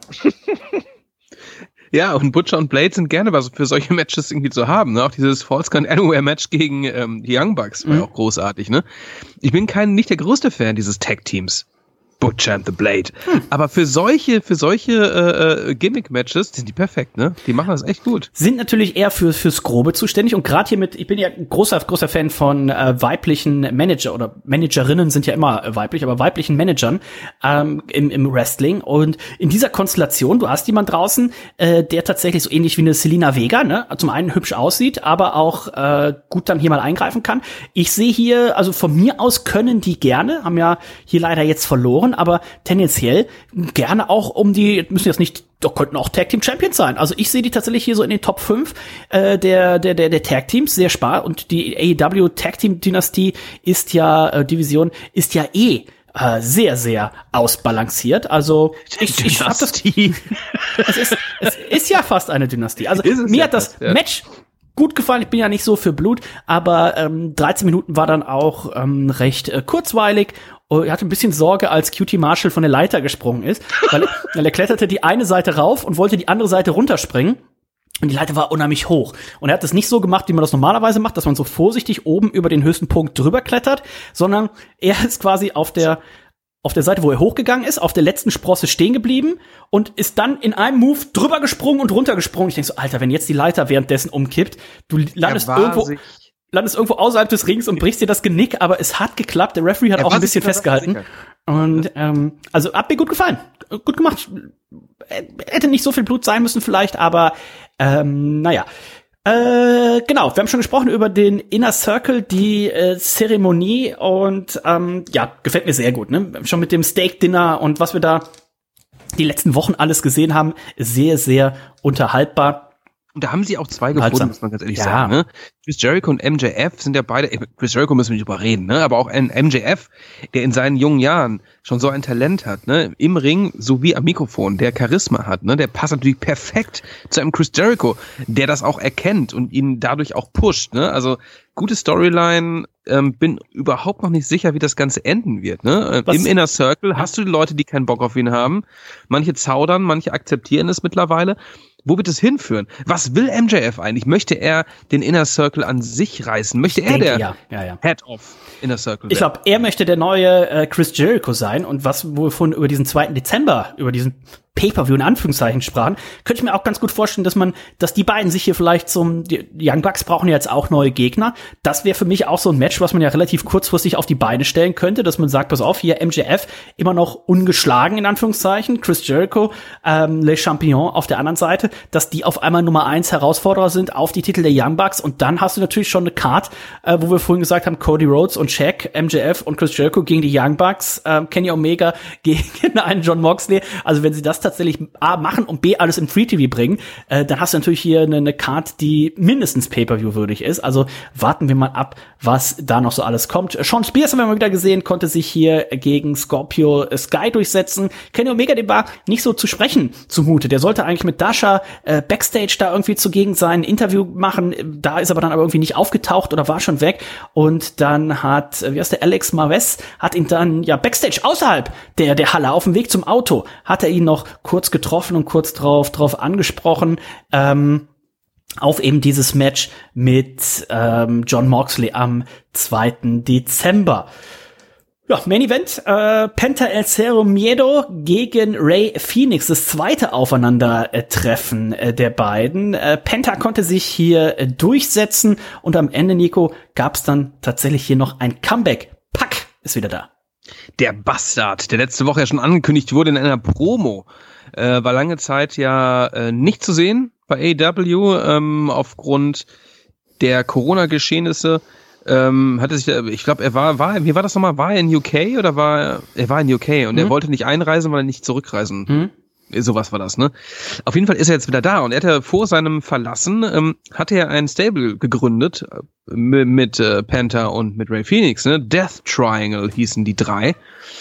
Ja, und Butcher und Blade sind gerne was für solche Matches irgendwie zu haben. Ne? Auch dieses Falls Count Anywhere Match gegen ähm, die Young Bucks war mhm. auch großartig. Ne? Ich bin kein nicht der größte Fan dieses Tag-Teams. Butcher and the Blade. Hm. Aber für solche, für solche äh, Gimmick-Matches sind die perfekt, ne? Die machen das echt gut. Sind natürlich eher für fürs Grobe zuständig und gerade hier mit, ich bin ja ein großer großer Fan von äh, weiblichen Manager oder Managerinnen sind ja immer äh, weiblich, aber weiblichen Managern ähm, im, im Wrestling und in dieser Konstellation, du hast jemand draußen, äh, der tatsächlich so ähnlich wie eine Selena Vega, ne? Zum einen hübsch aussieht, aber auch äh, gut dann hier mal eingreifen kann. Ich sehe hier, also von mir aus können die gerne, haben ja hier leider jetzt verloren, aber tendenziell gerne auch um die, müssen jetzt nicht, doch könnten auch Tag Team Champions sein. Also ich sehe die tatsächlich hier so in den Top fünf äh, der, der, der, der Tag Teams, sehr spannend. Und die A E W Tag Team Dynastie ist ja, äh, Division, ist ja eh äh, sehr, sehr ausbalanciert. Also ich, ich hab das, es ist, es ist ja fast eine Dynastie. Also mir ja hat das fast, ja. Match gut gefallen, ich bin ja nicht so für Blut, aber ähm, dreizehn Minuten war dann auch ähm, recht äh, kurzweilig. Oh, er hatte ein bisschen Sorge, als Q T Marshall von der Leiter gesprungen ist, weil, weil er kletterte die eine Seite rauf und wollte die andere Seite runterspringen. Und die Leiter war unheimlich hoch. Und er hat das nicht so gemacht, wie man das normalerweise macht, dass man so vorsichtig oben über den höchsten Punkt drüber klettert, sondern er ist quasi auf der auf der Seite, wo er hochgegangen ist, auf der letzten Sprosse stehen geblieben und ist dann in einem Move drüber gesprungen und runtergesprungen. Ich denke so, Alter, wenn jetzt die Leiter währenddessen umkippt, du landest irgendwo landest irgendwo außerhalb des Rings und brichst dir das Genick, aber es hat geklappt. Der Referee hat er auch ein bisschen festgehalten. Und ähm, also hat mir gut gefallen. Gut gemacht. Hätte nicht so viel Blut sein müssen vielleicht, aber ähm, naja. Äh, genau, wir haben schon gesprochen über den Inner Circle, die äh, Zeremonie und ähm, ja, gefällt mir sehr gut, ne? Schon mit dem Steak Dinner und was wir da die letzten Wochen alles gesehen haben, sehr, sehr unterhaltbar. Und da haben sie auch zwei gefunden, muss man ganz ehrlich ja. sagen. Ne? Chris Jericho und M J F sind ja beide, Chris Jericho müssen wir nicht überreden, ne? Aber auch ein M J F, der in seinen jungen Jahren schon so ein Talent hat, ne? Im Ring sowie am Mikrofon, der Charisma hat, ne? Der passt natürlich perfekt zu einem Chris Jericho, der das auch erkennt und ihn dadurch auch pusht, ne? Also gute Storyline, ähm, bin überhaupt noch nicht sicher, wie das Ganze enden wird, ne? Was? Im Inner Circle hast du die Leute, die keinen Bock auf ihn haben. Manche zaudern, manche akzeptieren es mittlerweile. Wo wird es hinführen? Was will M J F eigentlich? Möchte er den Inner Circle an sich reißen? Möchte ich er denke, der ja. Ja, ja. Head of Inner Circle Ich glaube, er möchte der neue äh, Chris Jericho sein. Und was wo wir vorhin über diesen zweiten Dezember, über diesen Pay-Per-View in Anführungszeichen sprachen, könnte ich mir auch ganz gut vorstellen, dass man, dass die beiden sich hier vielleicht zum, die Young Bucks brauchen ja jetzt auch neue Gegner. Das wäre für mich auch so ein Match, was man ja relativ kurzfristig auf die Beine stellen könnte, dass man sagt, pass auf, hier M J F immer noch ungeschlagen in Anführungszeichen, Chris Jericho, ähm, Les Champions auf der anderen Seite, dass die auf einmal Nummer eins Herausforderer sind auf die Titel der Young Bucks und dann hast du natürlich schon eine Card, äh, wo wir vorhin gesagt haben, Cody Rhodes und Shaq, M J F und Chris Jericho gegen die Young Bucks, äh, Kenny Omega gegen einen John Moxley. Also wenn sie das tatsächlich A machen und B alles im Free T V bringen, äh, dann hast du natürlich hier eine, eine Card, die mindestens Pay-Per-View würdig ist. Also warten wir mal ab, was da noch so alles kommt. Sean Spears haben wir mal wieder gesehen, konnte sich hier gegen Scorpio Sky durchsetzen. Kenny Omega, dem war nicht so zu sprechen zumute. Der sollte eigentlich mit Dasha äh, Backstage da irgendwie zugegen sein, ein Interview machen. Da ist aber dann aber irgendwie nicht aufgetaucht oder war schon weg. Und dann hat, wie heißt der, Alex Marvez, hat ihn dann ja Backstage außerhalb der der Halle auf dem Weg zum Auto, hat er ihn noch kurz getroffen und kurz drauf drauf angesprochen, ähm, auf eben dieses Match mit ähm, John Moxley am zweiten Dezember. Ja, Main Event, äh, Penta El Zero Miedo gegen Rey Fenix, das zweite Aufeinandertreffen äh, der beiden. Äh, Penta konnte sich hier äh, durchsetzen und am Ende, Nico, gab es dann tatsächlich hier noch ein Comeback. Pac ist wieder da. Der Bastard, der letzte Woche ja schon angekündigt wurde in einer Promo, äh, war lange Zeit ja äh, nicht zu sehen bei A E W ähm, aufgrund der Corona-Geschehnisse. ähm, hatte sich, ich glaube, er war, war, wie war das nochmal? War er in U K oder war er, er war in U K und mhm. er wollte nicht einreisen, weil er nicht zurückreisen. Mhm. Sowas war das, ne? Auf jeden Fall ist er jetzt wieder da und er hatte vor seinem Verlassen, ähm, hatte er ein Stable gegründet äh, mit, mit äh, Penta und mit Ray Phoenix, ne? Death Triangle hießen die drei.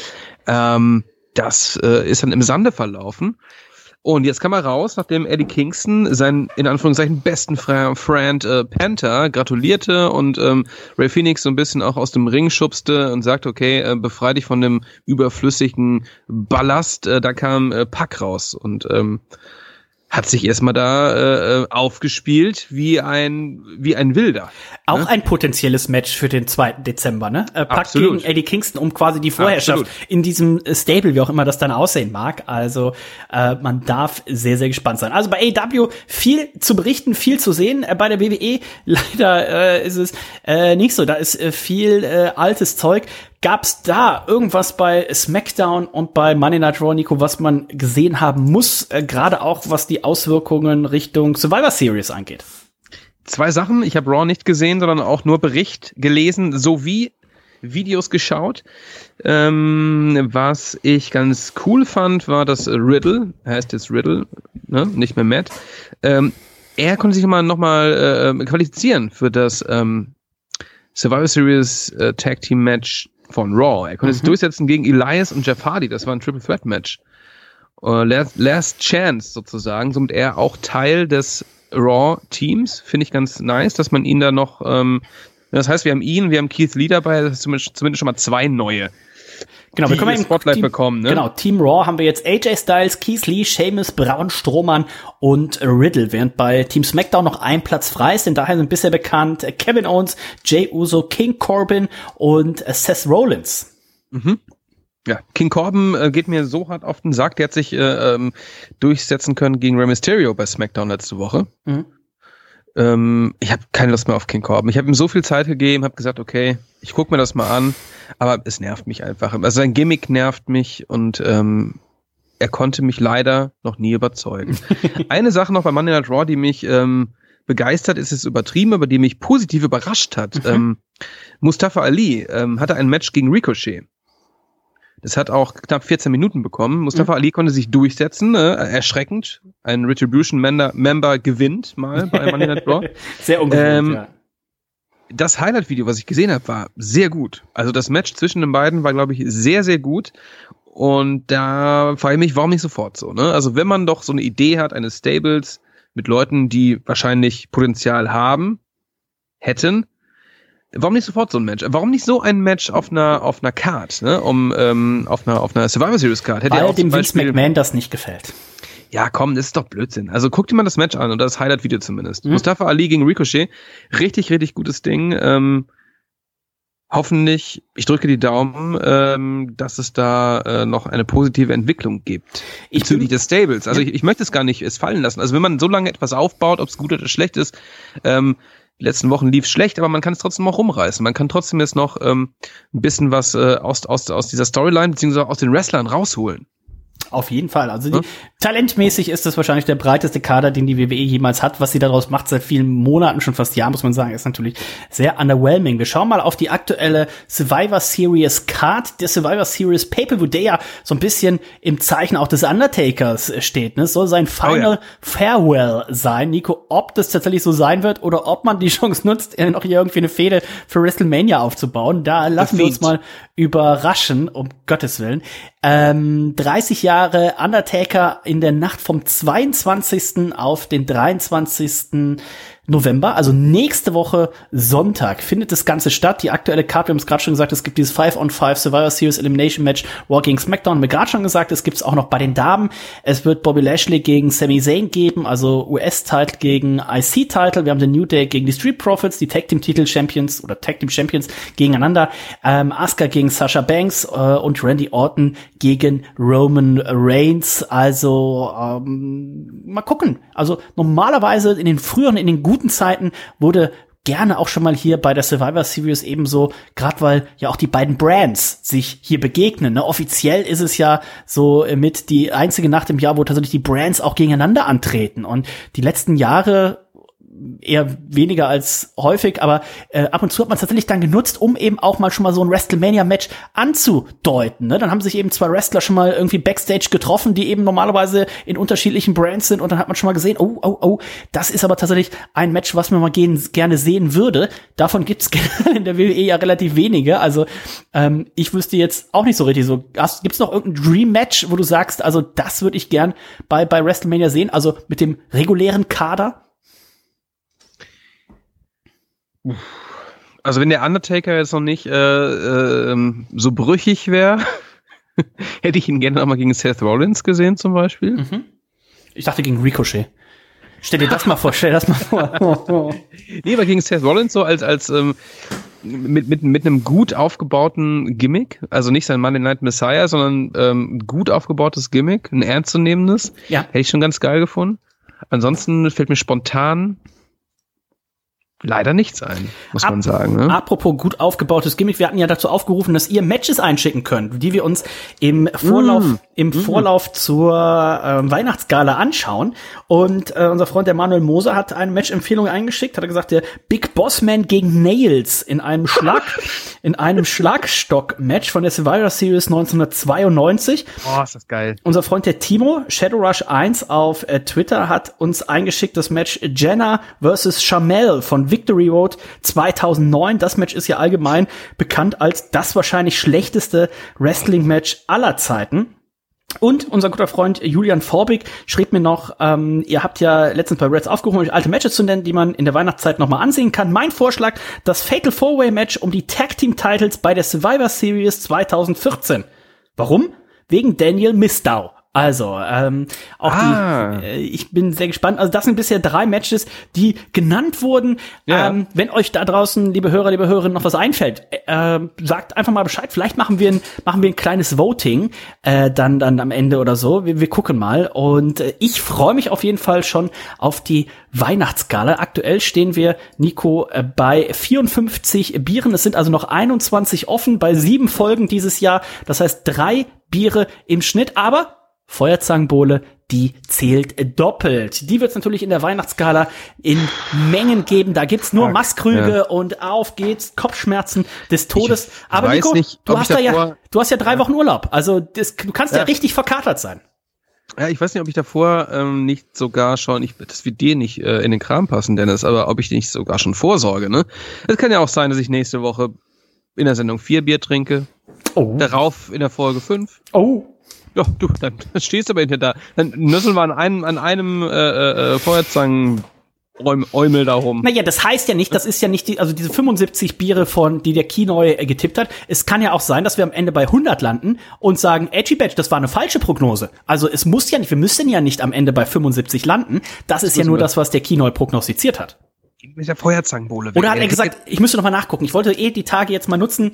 Ähm, das äh, ist dann im Sande verlaufen. Und jetzt kam er raus, nachdem Eddie Kingston seinen, in Anführungszeichen, besten Freund äh, Penta gratulierte und ähm, Ray Phoenix so ein bisschen auch aus dem Ring schubste und sagte, okay, äh, befrei dich von dem überflüssigen Ballast. Äh, da kam äh, Pac raus und ähm, hat sich erstmal da äh, aufgespielt wie ein wie ein Wilder. Auch ne? Ein potenzielles Match für den zweiten Dezember, ne? Äh, Pac gegen Eddie Kingston um quasi die Vorherrschaft Absolut. In diesem Stable, wie auch immer das dann aussehen mag. Also äh, man darf sehr, sehr gespannt sein. Also bei A E W viel zu berichten, viel zu sehen. Äh, bei der W W E leider äh, ist es äh, nicht so. Da ist äh, viel äh, altes Zeug. Gab's da irgendwas bei SmackDown und bei Monday Night Raw, Nico, was man gesehen haben muss, äh, gerade auch was die Auswirkungen Richtung Survivor Series angeht? Zwei Sachen. Ich habe Raw nicht gesehen, sondern auch nur Bericht gelesen, sowie Videos geschaut. Ähm, was ich ganz cool fand, war, dass Riddle, er heißt jetzt Riddle, ne, nicht mehr Matt, ähm, er konnte sich mal noch mal äh, qualifizieren für das ähm, Survivor Series äh, Tag Team Match von Raw. Er konnte mhm. sich durchsetzen gegen Elias und Jeff Hardy. Das war ein Triple Threat Match. Uh, last, last Chance sozusagen. Somit er auch Teil des Raw Teams. Finde ich ganz nice, dass man ihn da noch, ähm, das heißt, wir haben ihn, wir haben Keith Lee dabei. Das ist zumindest, zumindest schon mal zwei neue. Genau, wir können im Spotlight Team, bekommen, ne? Genau, Team Raw haben wir jetzt A J Styles, Keith Lee, Sheamus, Braun Strowman und Riddle, während bei Team SmackDown noch ein Platz frei ist, denn daher sind bisher bekannt Kevin Owens, Jey Uso, King Corbin und Seth Rollins. Mhm. Ja, King Corbin äh, geht mir so hart auf den Sack, der hat sich äh, ähm, durchsetzen können gegen Rey Mysterio bei SmackDown letzte Woche. Mhm. Ähm, ich habe keine Lust mehr auf King Corbin. Ich habe ihm so viel Zeit gegeben, habe gesagt, okay, ich guck mir das mal an, aber es nervt mich einfach. Also sein Gimmick nervt mich und ähm, er konnte mich leider noch nie überzeugen. Eine Sache noch bei Monday Night Raw, die mich ähm, begeistert, ist es übertrieben, aber die mich positiv überrascht hat. Mhm. Ähm, Mustafa Ali ähm, hatte ein Match gegen Ricochet. Das hat auch knapp vierzehn Minuten bekommen. Mustafa mhm. Ali konnte sich durchsetzen, äh, erschreckend. Ein Retribution-Member gewinnt mal bei Monday Night Raw. Sehr ungewohnt, ähm, ja. Das Highlight-Video, was ich gesehen habe, war sehr gut. Also das Match zwischen den beiden war, glaube ich, sehr, sehr gut. Und da frage ich mich, warum nicht sofort so, ne? Also wenn man doch so eine Idee hat, eines Stables mit Leuten, die wahrscheinlich Potenzial haben, hätten, warum nicht sofort so ein Match? Warum nicht so ein Match auf einer auf einer Card, ne? Um ähm, auf einer auf einer Survivor Series Card? Hätte Weil auch dem Vince McMahon das nicht gefällt. Ja, komm, das ist doch Blödsinn. Also guck dir mal das Match an oder das Highlight-Video zumindest. Mhm. Mustafa Ali gegen Ricochet, richtig, richtig gutes Ding. Ähm, hoffentlich, ich drücke die Daumen, ähm, dass es da äh, noch eine positive Entwicklung gibt ich bezüglich des Stables. Also ich, ich möchte es gar nicht es fallen lassen. Also wenn man so lange etwas aufbaut, ob es gut oder schlecht ist, ähm, die letzten Wochen lief es schlecht, aber man kann es trotzdem auch rumreißen. Man kann trotzdem jetzt noch ähm, ein bisschen was äh, aus, aus, aus dieser Storyline beziehungsweise aus den Wrestlern rausholen. Auf jeden Fall. Also die, hm? talentmäßig ist das wahrscheinlich der breiteste Kader, den die W W E jemals hat. Was sie daraus macht seit vielen Monaten, schon fast Jahren, muss man sagen, ist natürlich sehr underwhelming. Wir schauen mal auf die aktuelle Survivor Series Card. Der Survivor Series Pay-Per-View, der ja so ein bisschen im Zeichen auch des Undertakers steht. Ne? Es soll sein Final oh ja. Farewell sein. Nico, ob das tatsächlich so sein wird oder ob man die Chance nutzt, noch hier irgendwie eine Fehde für WrestleMania aufzubauen, da lassen wir uns mal überraschen, um Gottes Willen. Ähm, dreißig Jahre Undertaker in der Nacht vom zweiundzwanzigsten auf den dreiundzwanzigsten November, also nächste Woche Sonntag, findet das Ganze statt. Die aktuelle Card, wir haben es gerade schon gesagt, es gibt dieses five on five Survivor Series Elimination Match, Raw gegen SmackDown, haben wir gerade schon gesagt, es gibt es auch noch bei den Damen. Es wird Bobby Lashley gegen Sami Zayn geben, also U S-Title gegen I C-Title. Wir haben den New Day gegen die Street Profits, die Tag Team Titel Champions oder Tag Team Champions gegeneinander. Ähm, Asuka gegen Sasha Banks äh, und Randy Orton gegen Roman Reigns. Also ähm, mal gucken. Also normalerweise in den früheren, in den guten Zeiten wurde gerne auch schon mal hier bei der Survivor Series ebenso, gerade weil ja auch die beiden Brands sich hier begegnen. Ne? Offiziell ist es ja so mit die einzige Nacht im Jahr, wo tatsächlich die Brands auch gegeneinander antreten. Und die letzten Jahre eher weniger als häufig, aber äh, ab und zu hat man es tatsächlich dann genutzt, um eben auch mal schon mal so ein WrestleMania-Match anzudeuten. Ne? Dann haben sich eben zwei Wrestler schon mal irgendwie Backstage getroffen, die eben normalerweise in unterschiedlichen Brands sind, und dann hat man schon mal gesehen, oh, oh, oh, das ist aber tatsächlich ein Match, was man mal gehen, gerne sehen würde. Davon gibt's in der W W E ja relativ wenige, also ähm, ich wüsste jetzt auch nicht so richtig so, hast, gibt's noch irgendein Dream-Match, wo du sagst, also das würde ich gern bei, bei WrestleMania sehen, also mit dem regulären Kader? Also wenn der Undertaker jetzt noch nicht äh, äh, so brüchig wäre, hätte ich ihn gerne noch mal gegen Seth Rollins gesehen zum Beispiel. Mhm. Ich dachte gegen Ricochet. Stell dir das mal vor, stell dir das mal vor. Nee, aber gegen Seth Rollins so als als ähm, mit mit mit einem gut aufgebauten Gimmick, also nicht sein Monday Night Messiah, sondern ähm, gut aufgebautes Gimmick, ein ernstzunehmendes. Ja. Hätte ich schon ganz geil gefunden. Ansonsten fällt mir spontan leider nichts ein, muss Ap- man sagen. Ne? Apropos gut aufgebautes Gimmick, wir hatten ja dazu aufgerufen, dass ihr Matches einschicken könnt, die wir uns im Vorlauf mm. im mm. Vorlauf zur äh, Weihnachtsgala anschauen. Und äh, unser Freund der Manuel Moser hat eine Matchempfehlung eingeschickt, hat er gesagt, der Big Boss Man gegen Nails in einem Schlag in einem Schlagstock-Match von der Survivor Series neunzehnhundertzweiundneunzig. Oh, ist das geil. Unser Freund der Timo, Shadowrush eins auf äh, Twitter, hat uns eingeschickt das Match Jenna versus Shamel von Victory Road zweitausendneun. Das Match ist ja allgemein bekannt als das wahrscheinlich schlechteste Wrestling-Match aller Zeiten. Und unser guter Freund Julian Vorbig schrieb mir noch, ähm, ihr habt ja letztens bei Reds aufgerufen, euch alte Matches zu nennen, die man in der Weihnachtszeit nochmal ansehen kann. Mein Vorschlag, das Fatal Four-Way-Match um die Tag-Team-Titles bei der Survivor Series zweitausendvierzehn. Warum? Wegen Daniel Mistau. Also, ähm, auch ah. die, äh, ich bin sehr gespannt. Also das sind bisher drei Matches, die genannt wurden. Ja. Ähm, wenn euch da draußen, liebe Hörer, liebe Hörerinnen, noch was einfällt, äh, sagt einfach mal Bescheid. Vielleicht machen wir ein, machen wir ein kleines Voting, äh, dann, dann am Ende oder so. Wir, wir gucken mal. Und äh, ich freue mich auf jeden Fall schon auf die Weihnachtsgala. Aktuell stehen wir, Nico, äh, bei vierundfünfzig Bieren. Es sind also noch einundzwanzig offen bei sieben Folgen dieses Jahr. Das heißt, drei Biere im Schnitt, aber Feuerzangenbowle, die zählt doppelt. Die wird es natürlich in der Weihnachtsgala in Mengen geben. Da gibt's nur Maßkrüge ja. und auf geht's, Kopfschmerzen des Todes. Ich Aber weiß Nico, nicht, du hast da davor, ja, du hast ja drei ja. Wochen Urlaub. Also das, du kannst ja. ja richtig verkatert sein. Ja, ich weiß nicht, ob ich davor ähm, nicht sogar schon, ich, das wird dir nicht äh, in den Kram passen, Dennis, aber ob ich nicht sogar schon vorsorge, ne? Es kann ja auch sein, dass ich nächste Woche in der Sendung vier Bier trinke. Oh. Darauf in der Folge fünf. Oh. Ja, du, dann stehst du aber hinter da. Dann nüsseln wir an einem, an einem äh, äh, Feuerzangen Eumel da rum. Naja, das heißt ja nicht, das ist ja nicht die, also diese fünfundsiebzig Biere von, die der Kinoy äh, getippt hat. Es kann ja auch sein, dass wir am Ende bei hundert landen und sagen, Edgy Badge, das war eine falsche Prognose. Also es muss ja nicht, wir müssen ja nicht am Ende bei fünfundsiebzig landen. Das, das ist ja nur wir. das, was der Kinoy prognostiziert hat. Mit der Feuerzangenbowle. Oder hat er gesagt, ich müsste noch mal nachgucken. Ich wollte eh die Tage jetzt mal nutzen,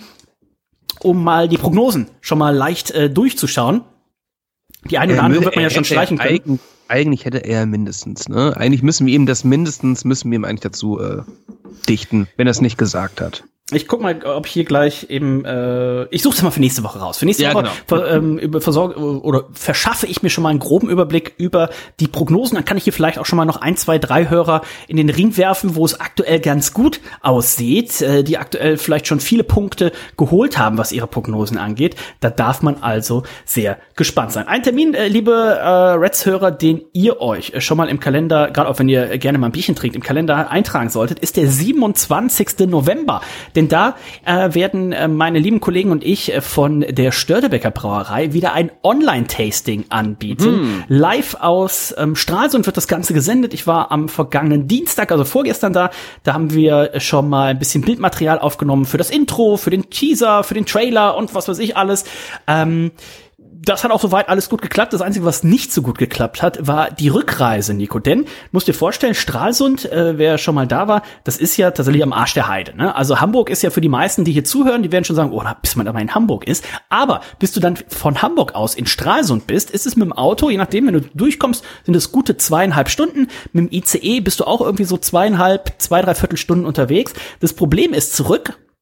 um mal die Prognosen schon mal leicht äh, durchzuschauen. Die eine oder andere wird man ja schon streichen können. Eigentlich, eigentlich hätte er mindestens, ne? Eigentlich müssen wir ihm das mindestens, müssen wir ihm eigentlich dazu äh, dichten, wenn er es nicht gesagt hat. Ich guck mal, ob hier gleich eben, äh, ich suche es mal für nächste Woche raus. Für nächste ja, Woche genau. ver, ähm, über, versorge oder verschaffe ich mir schon mal einen groben Überblick über die Prognosen. Dann kann ich hier vielleicht auch schon mal noch ein, zwei, drei Hörer in den Ring werfen, wo es aktuell ganz gut aussieht, äh, die aktuell vielleicht schon viele Punkte geholt haben, was ihre Prognosen angeht. Da darf man also sehr gespannt sein. Ein Termin, äh, liebe äh, Reds-Hörer, den ihr euch äh, schon mal im Kalender, gerade auch wenn ihr äh, gerne mal ein Bierchen trinkt, im Kalender eintragen solltet, ist der siebenundzwanzigsten November. Denn da äh, werden äh, meine lieben Kollegen und ich äh, von der Störtebeker Brauerei wieder ein Online-Tasting anbieten. Hm. Live aus ähm, Stralsund wird das Ganze gesendet. Ich war am vergangenen Dienstag, also vorgestern da. Da haben wir schon mal ein bisschen Bildmaterial aufgenommen für das Intro, für den Teaser, für den Trailer und was weiß ich alles. Ähm, Das hat auch soweit alles gut geklappt. Das Einzige, was nicht so gut geklappt hat, war die Rückreise, Nico. Denn, musst dir vorstellen, Stralsund, äh, wer schon mal da war, das ist ja tatsächlich am Arsch der Heide. Ne? Also Hamburg ist ja für die meisten, die hier zuhören, die werden schon sagen, oh, bis man aber in Hamburg ist. Aber bis du dann von Hamburg aus in Stralsund bist, ist es mit dem Auto, je nachdem, wenn du durchkommst, sind es gute zweieinhalb Stunden. Mit dem I C E bist du auch irgendwie so zweieinhalb, zwei, drei Viertelstunden unterwegs. Das Problem ist zurück.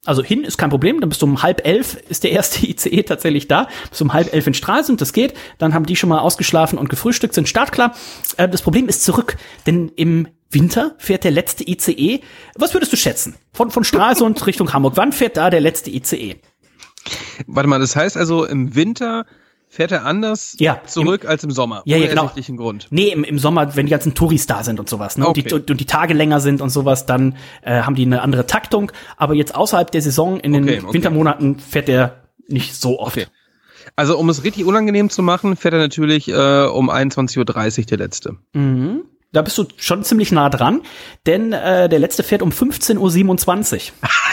Also hin ist kein Problem, dann bist du um halb elf, ist der erste I C E tatsächlich da, bist um halb elf in Stralsund, das geht, dann haben die schon mal ausgeschlafen und gefrühstückt, sind startklar. Äh, das Problem ist zurück, denn im Winter fährt der letzte I C E, was würdest du schätzen? Von, von Stralsund Richtung Hamburg, wann fährt da der letzte I C E? Warte mal, das heißt also, im Winter fährt er anders ja, zurück im, als im Sommer? Ja, ja, genau. Ersichtlichen Grund. Nee, im, im Sommer, wenn die ganzen Touris da sind und sowas, ne? Okay. Und, die, und, und die Tage länger sind und sowas, dann äh, haben die eine andere Taktung. Aber jetzt außerhalb der Saison, in den okay, okay. Wintermonaten, fährt der nicht so oft. Okay. Also, um es richtig unangenehm zu machen, fährt er natürlich äh, um einundzwanzig Uhr dreißig der letzte. Mhm. Da bist du schon ziemlich nah dran, denn äh, der letzte fährt um fünfzehn Uhr siebenundzwanzig.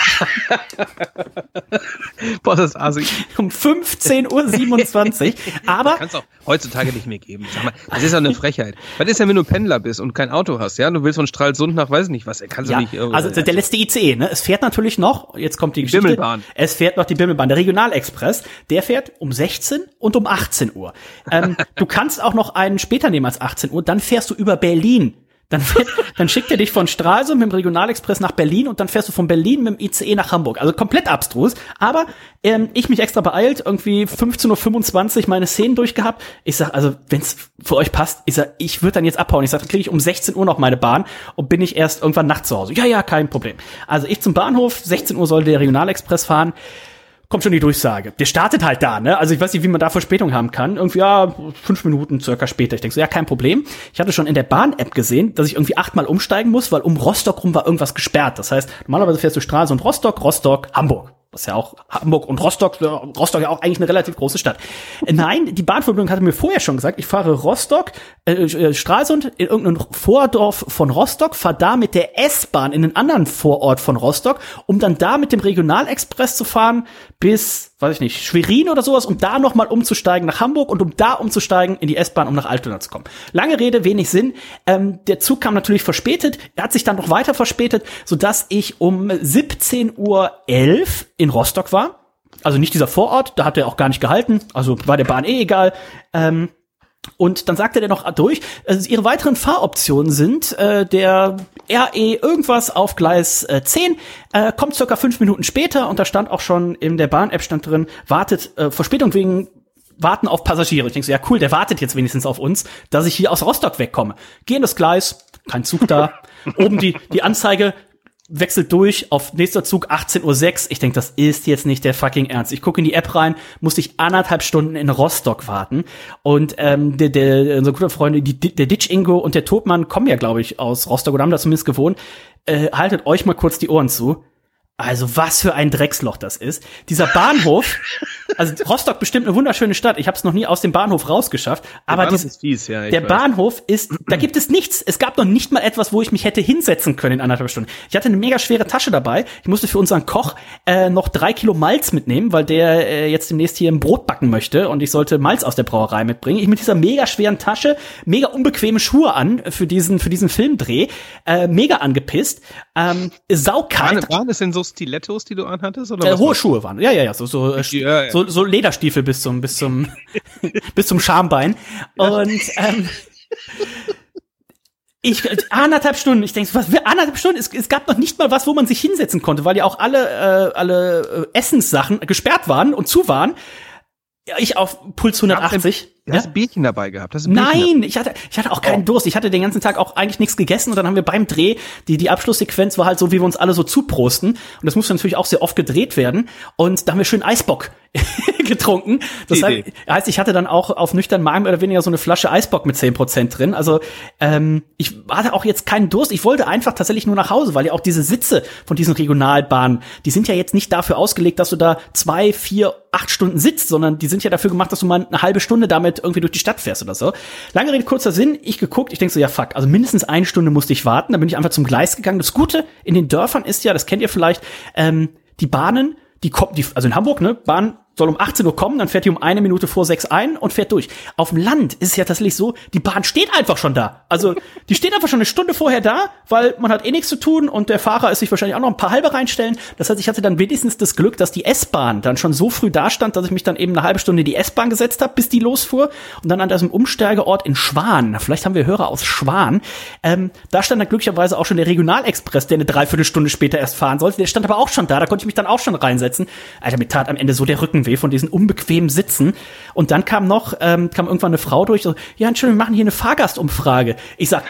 Boah, das ist assi. Um fünfzehn Uhr siebenundzwanzig. Aber kannst auch heutzutage nicht mehr geben. Sag mal, das ist ja eine Frechheit. Was ist denn, wenn du Pendler bist und kein Auto hast, ja? Du willst von Stralsund nach, weiß ich nicht was, kannst du ja, nicht irgendwie. Also der letzte I C E, ne? Es fährt natürlich noch, jetzt kommt die Geschichte. Bimmelbahn. Es fährt noch die Bimmelbahn, der Regionalexpress, der fährt um sechzehn und um achtzehn Uhr. Ähm, du kannst auch noch einen später nehmen als achtzehn Uhr, dann fährst du über Berlin. Dann, fährt, dann schickt er dich von Stralsund mit dem Regionalexpress nach Berlin und dann fährst du von Berlin mit dem I C E nach Hamburg. Also komplett abstrus. Aber ähm, ich mich extra beeilt, irgendwie fünfzehn Uhr fünfundzwanzig meine Szenen durchgehabt. Ich sag, also wenn's für euch passt, ich sag, ich würde dann jetzt abhauen. Ich sag, dann kriege ich um sechzehn Uhr noch meine Bahn und bin ich erst irgendwann nachts zu Hause. Ja, ja, kein Problem. Also ich zum Bahnhof, sechzehn Uhr soll der Regionalexpress fahren. Kommt schon die Durchsage. Der startet halt da, ne? Also ich weiß nicht, wie man da Verspätung haben kann. Irgendwie, ja, fünf Minuten circa später. Ich denke so, ja, kein Problem. Ich hatte schon in der Bahn-App gesehen, dass ich irgendwie achtmal umsteigen muss, weil um Rostock rum war irgendwas gesperrt. Das heißt, normalerweise fährst du Stralsund, Rostock, Rostock, Hamburg. Das ist ja auch Hamburg und Rostock, Rostock ja auch eigentlich eine relativ große Stadt. Nein, die Bahnverbindung hatte mir vorher schon gesagt, ich fahre Rostock, äh, Stralsund in irgendein Vordorf von Rostock, fahre da mit der S-Bahn in einen anderen Vorort von Rostock, um dann da mit dem Regionalexpress zu fahren bis, weiß ich nicht, Schwerin oder sowas, um da nochmal umzusteigen nach Hamburg und um da umzusteigen in die S-Bahn, um nach Altona zu kommen. Lange Rede, wenig Sinn. Ähm, der Zug kam natürlich verspätet, er hat sich dann noch weiter verspätet, sodass ich um siebzehn Uhr elf in Rostock war. Also nicht dieser Vorort, da hat er auch gar nicht gehalten, also war der Bahn eh egal. Ähm, und dann sagte der noch durch, also ihre weiteren Fahroptionen sind äh, der R E irgendwas auf Gleis äh, zehn, äh, kommt circa fünf Minuten später und da stand auch schon in der Bahn-App stand drin, wartet äh, Verspätung wegen Warten auf Passagiere. Ich denke so, ja cool, der wartet jetzt wenigstens auf uns, dass ich hier aus Rostock wegkomme. Gehendes Gleis, kein Zug da, oben die die Anzeige wechselt durch auf nächster Zug achtzehn Uhr sechs. Ich denke, das ist jetzt nicht der fucking Ernst. Ich gucke in die App rein, musste ich anderthalb Stunden in Rostock warten. Und ähm, der, der unsere gute Freunde, die, der Ditch Ingo und der Topmann kommen ja, glaube ich, aus Rostock oder haben da zumindest gewohnt. Äh, haltet euch mal kurz die Ohren zu. Also was für ein Drecksloch das ist. Dieser Bahnhof, also Rostock bestimmt eine wunderschöne Stadt. Ich habe es noch nie aus dem Bahnhof rausgeschafft. Aber Bahnhof dies, ist fies, ja, ich der weiß. Bahnhof ist, da gibt es nichts. Es gab noch nicht mal etwas, wo ich mich hätte hinsetzen können in anderthalb Stunden. Ich hatte eine mega schwere Tasche dabei. Ich musste für unseren Koch äh, noch drei Kilo Malz mitnehmen, weil der äh, jetzt demnächst hier ein Brot backen möchte und ich sollte Malz aus der Brauerei mitbringen. Ich mit dieser mega schweren Tasche, mega unbequeme Schuhe an für diesen für diesen Filmdreh, äh, mega angepisst, ähm, saukalt. Waren, waren es denn so Stilettos, die du anhattest? Oder Äh, was hohe war- Schuhe waren. Ja, ja, ja, so so, äh, Ja, ja. so so Lederstiefel bis zum bis zum bis zum Schambein und ähm, ich anderthalb Stunden, ich denke, was für anderthalb Stunden? Es, es gab noch nicht mal was, wo man sich hinsetzen konnte, weil ja auch alle äh, alle äh, Essenssachen gesperrt waren und zu waren. Ja, ich auf Puls hundertachtzig. Du hast ein Bierchen dabei gehabt. Hast ein Bierchen Nein, ich hatte, ich hatte auch keinen Durst. Ich hatte den ganzen Tag auch eigentlich nichts gegessen und dann haben wir beim Dreh, die, die Abschlusssequenz war halt so, wie wir uns alle so zuprosten. Und das musste natürlich auch sehr oft gedreht werden. Und da haben wir schön Eisbock getrunken. Das Die heißt, Idee. heißt, ich hatte dann auch auf nüchtern Magen mehr oder weniger so eine Flasche Eisbock mit zehn Prozent drin. Also, ähm, ich hatte auch jetzt keinen Durst. Ich wollte einfach tatsächlich nur nach Hause, weil ja auch diese Sitze von diesen Regionalbahnen, die sind ja jetzt nicht dafür ausgelegt, dass du da zwei, vier, acht Stunden sitzt, sondern die sind ja dafür gemacht, dass du mal eine halbe Stunde damit irgendwie durch die Stadt fährst oder so. Lange Rede, kurzer Sinn, ich geguckt, ich denk so, ja fuck, also mindestens eine Stunde musste ich warten, dann bin ich einfach zum Gleis gegangen. Das Gute in den Dörfern ist ja, das kennt ihr vielleicht, ähm, die Bahnen, die kommen, die, also in Hamburg, ne, Bahn soll um achtzehn Uhr kommen, dann fährt die um eine Minute vor sechs ein und fährt durch. Auf dem Land ist es ja tatsächlich so, die Bahn steht einfach schon da. Also die steht einfach schon eine Stunde vorher da, weil man hat eh nichts zu tun und der Fahrer ist sich wahrscheinlich auch noch ein paar halbe reinstellen. Das heißt, ich hatte dann wenigstens das Glück, dass die S-Bahn dann schon so früh da stand, dass ich mich dann eben eine halbe Stunde in die S-Bahn gesetzt habe, bis die losfuhr. Und dann an diesem Umsteigeort in Schwan, vielleicht haben wir Hörer aus Schwan, ähm, da stand dann glücklicherweise auch schon der Regionalexpress, der eine Dreiviertelstunde später erst fahren sollte. Der stand aber auch schon da, da konnte ich mich dann auch schon reinsetzen. Alter, mir tat am Ende so der Rücken weh von diesen unbequemen Sitzen. Und dann kam noch, ähm, kam irgendwann eine Frau durch, so, ja, Entschuldigung, wir machen hier eine Fahrgastumfrage. Ich sag,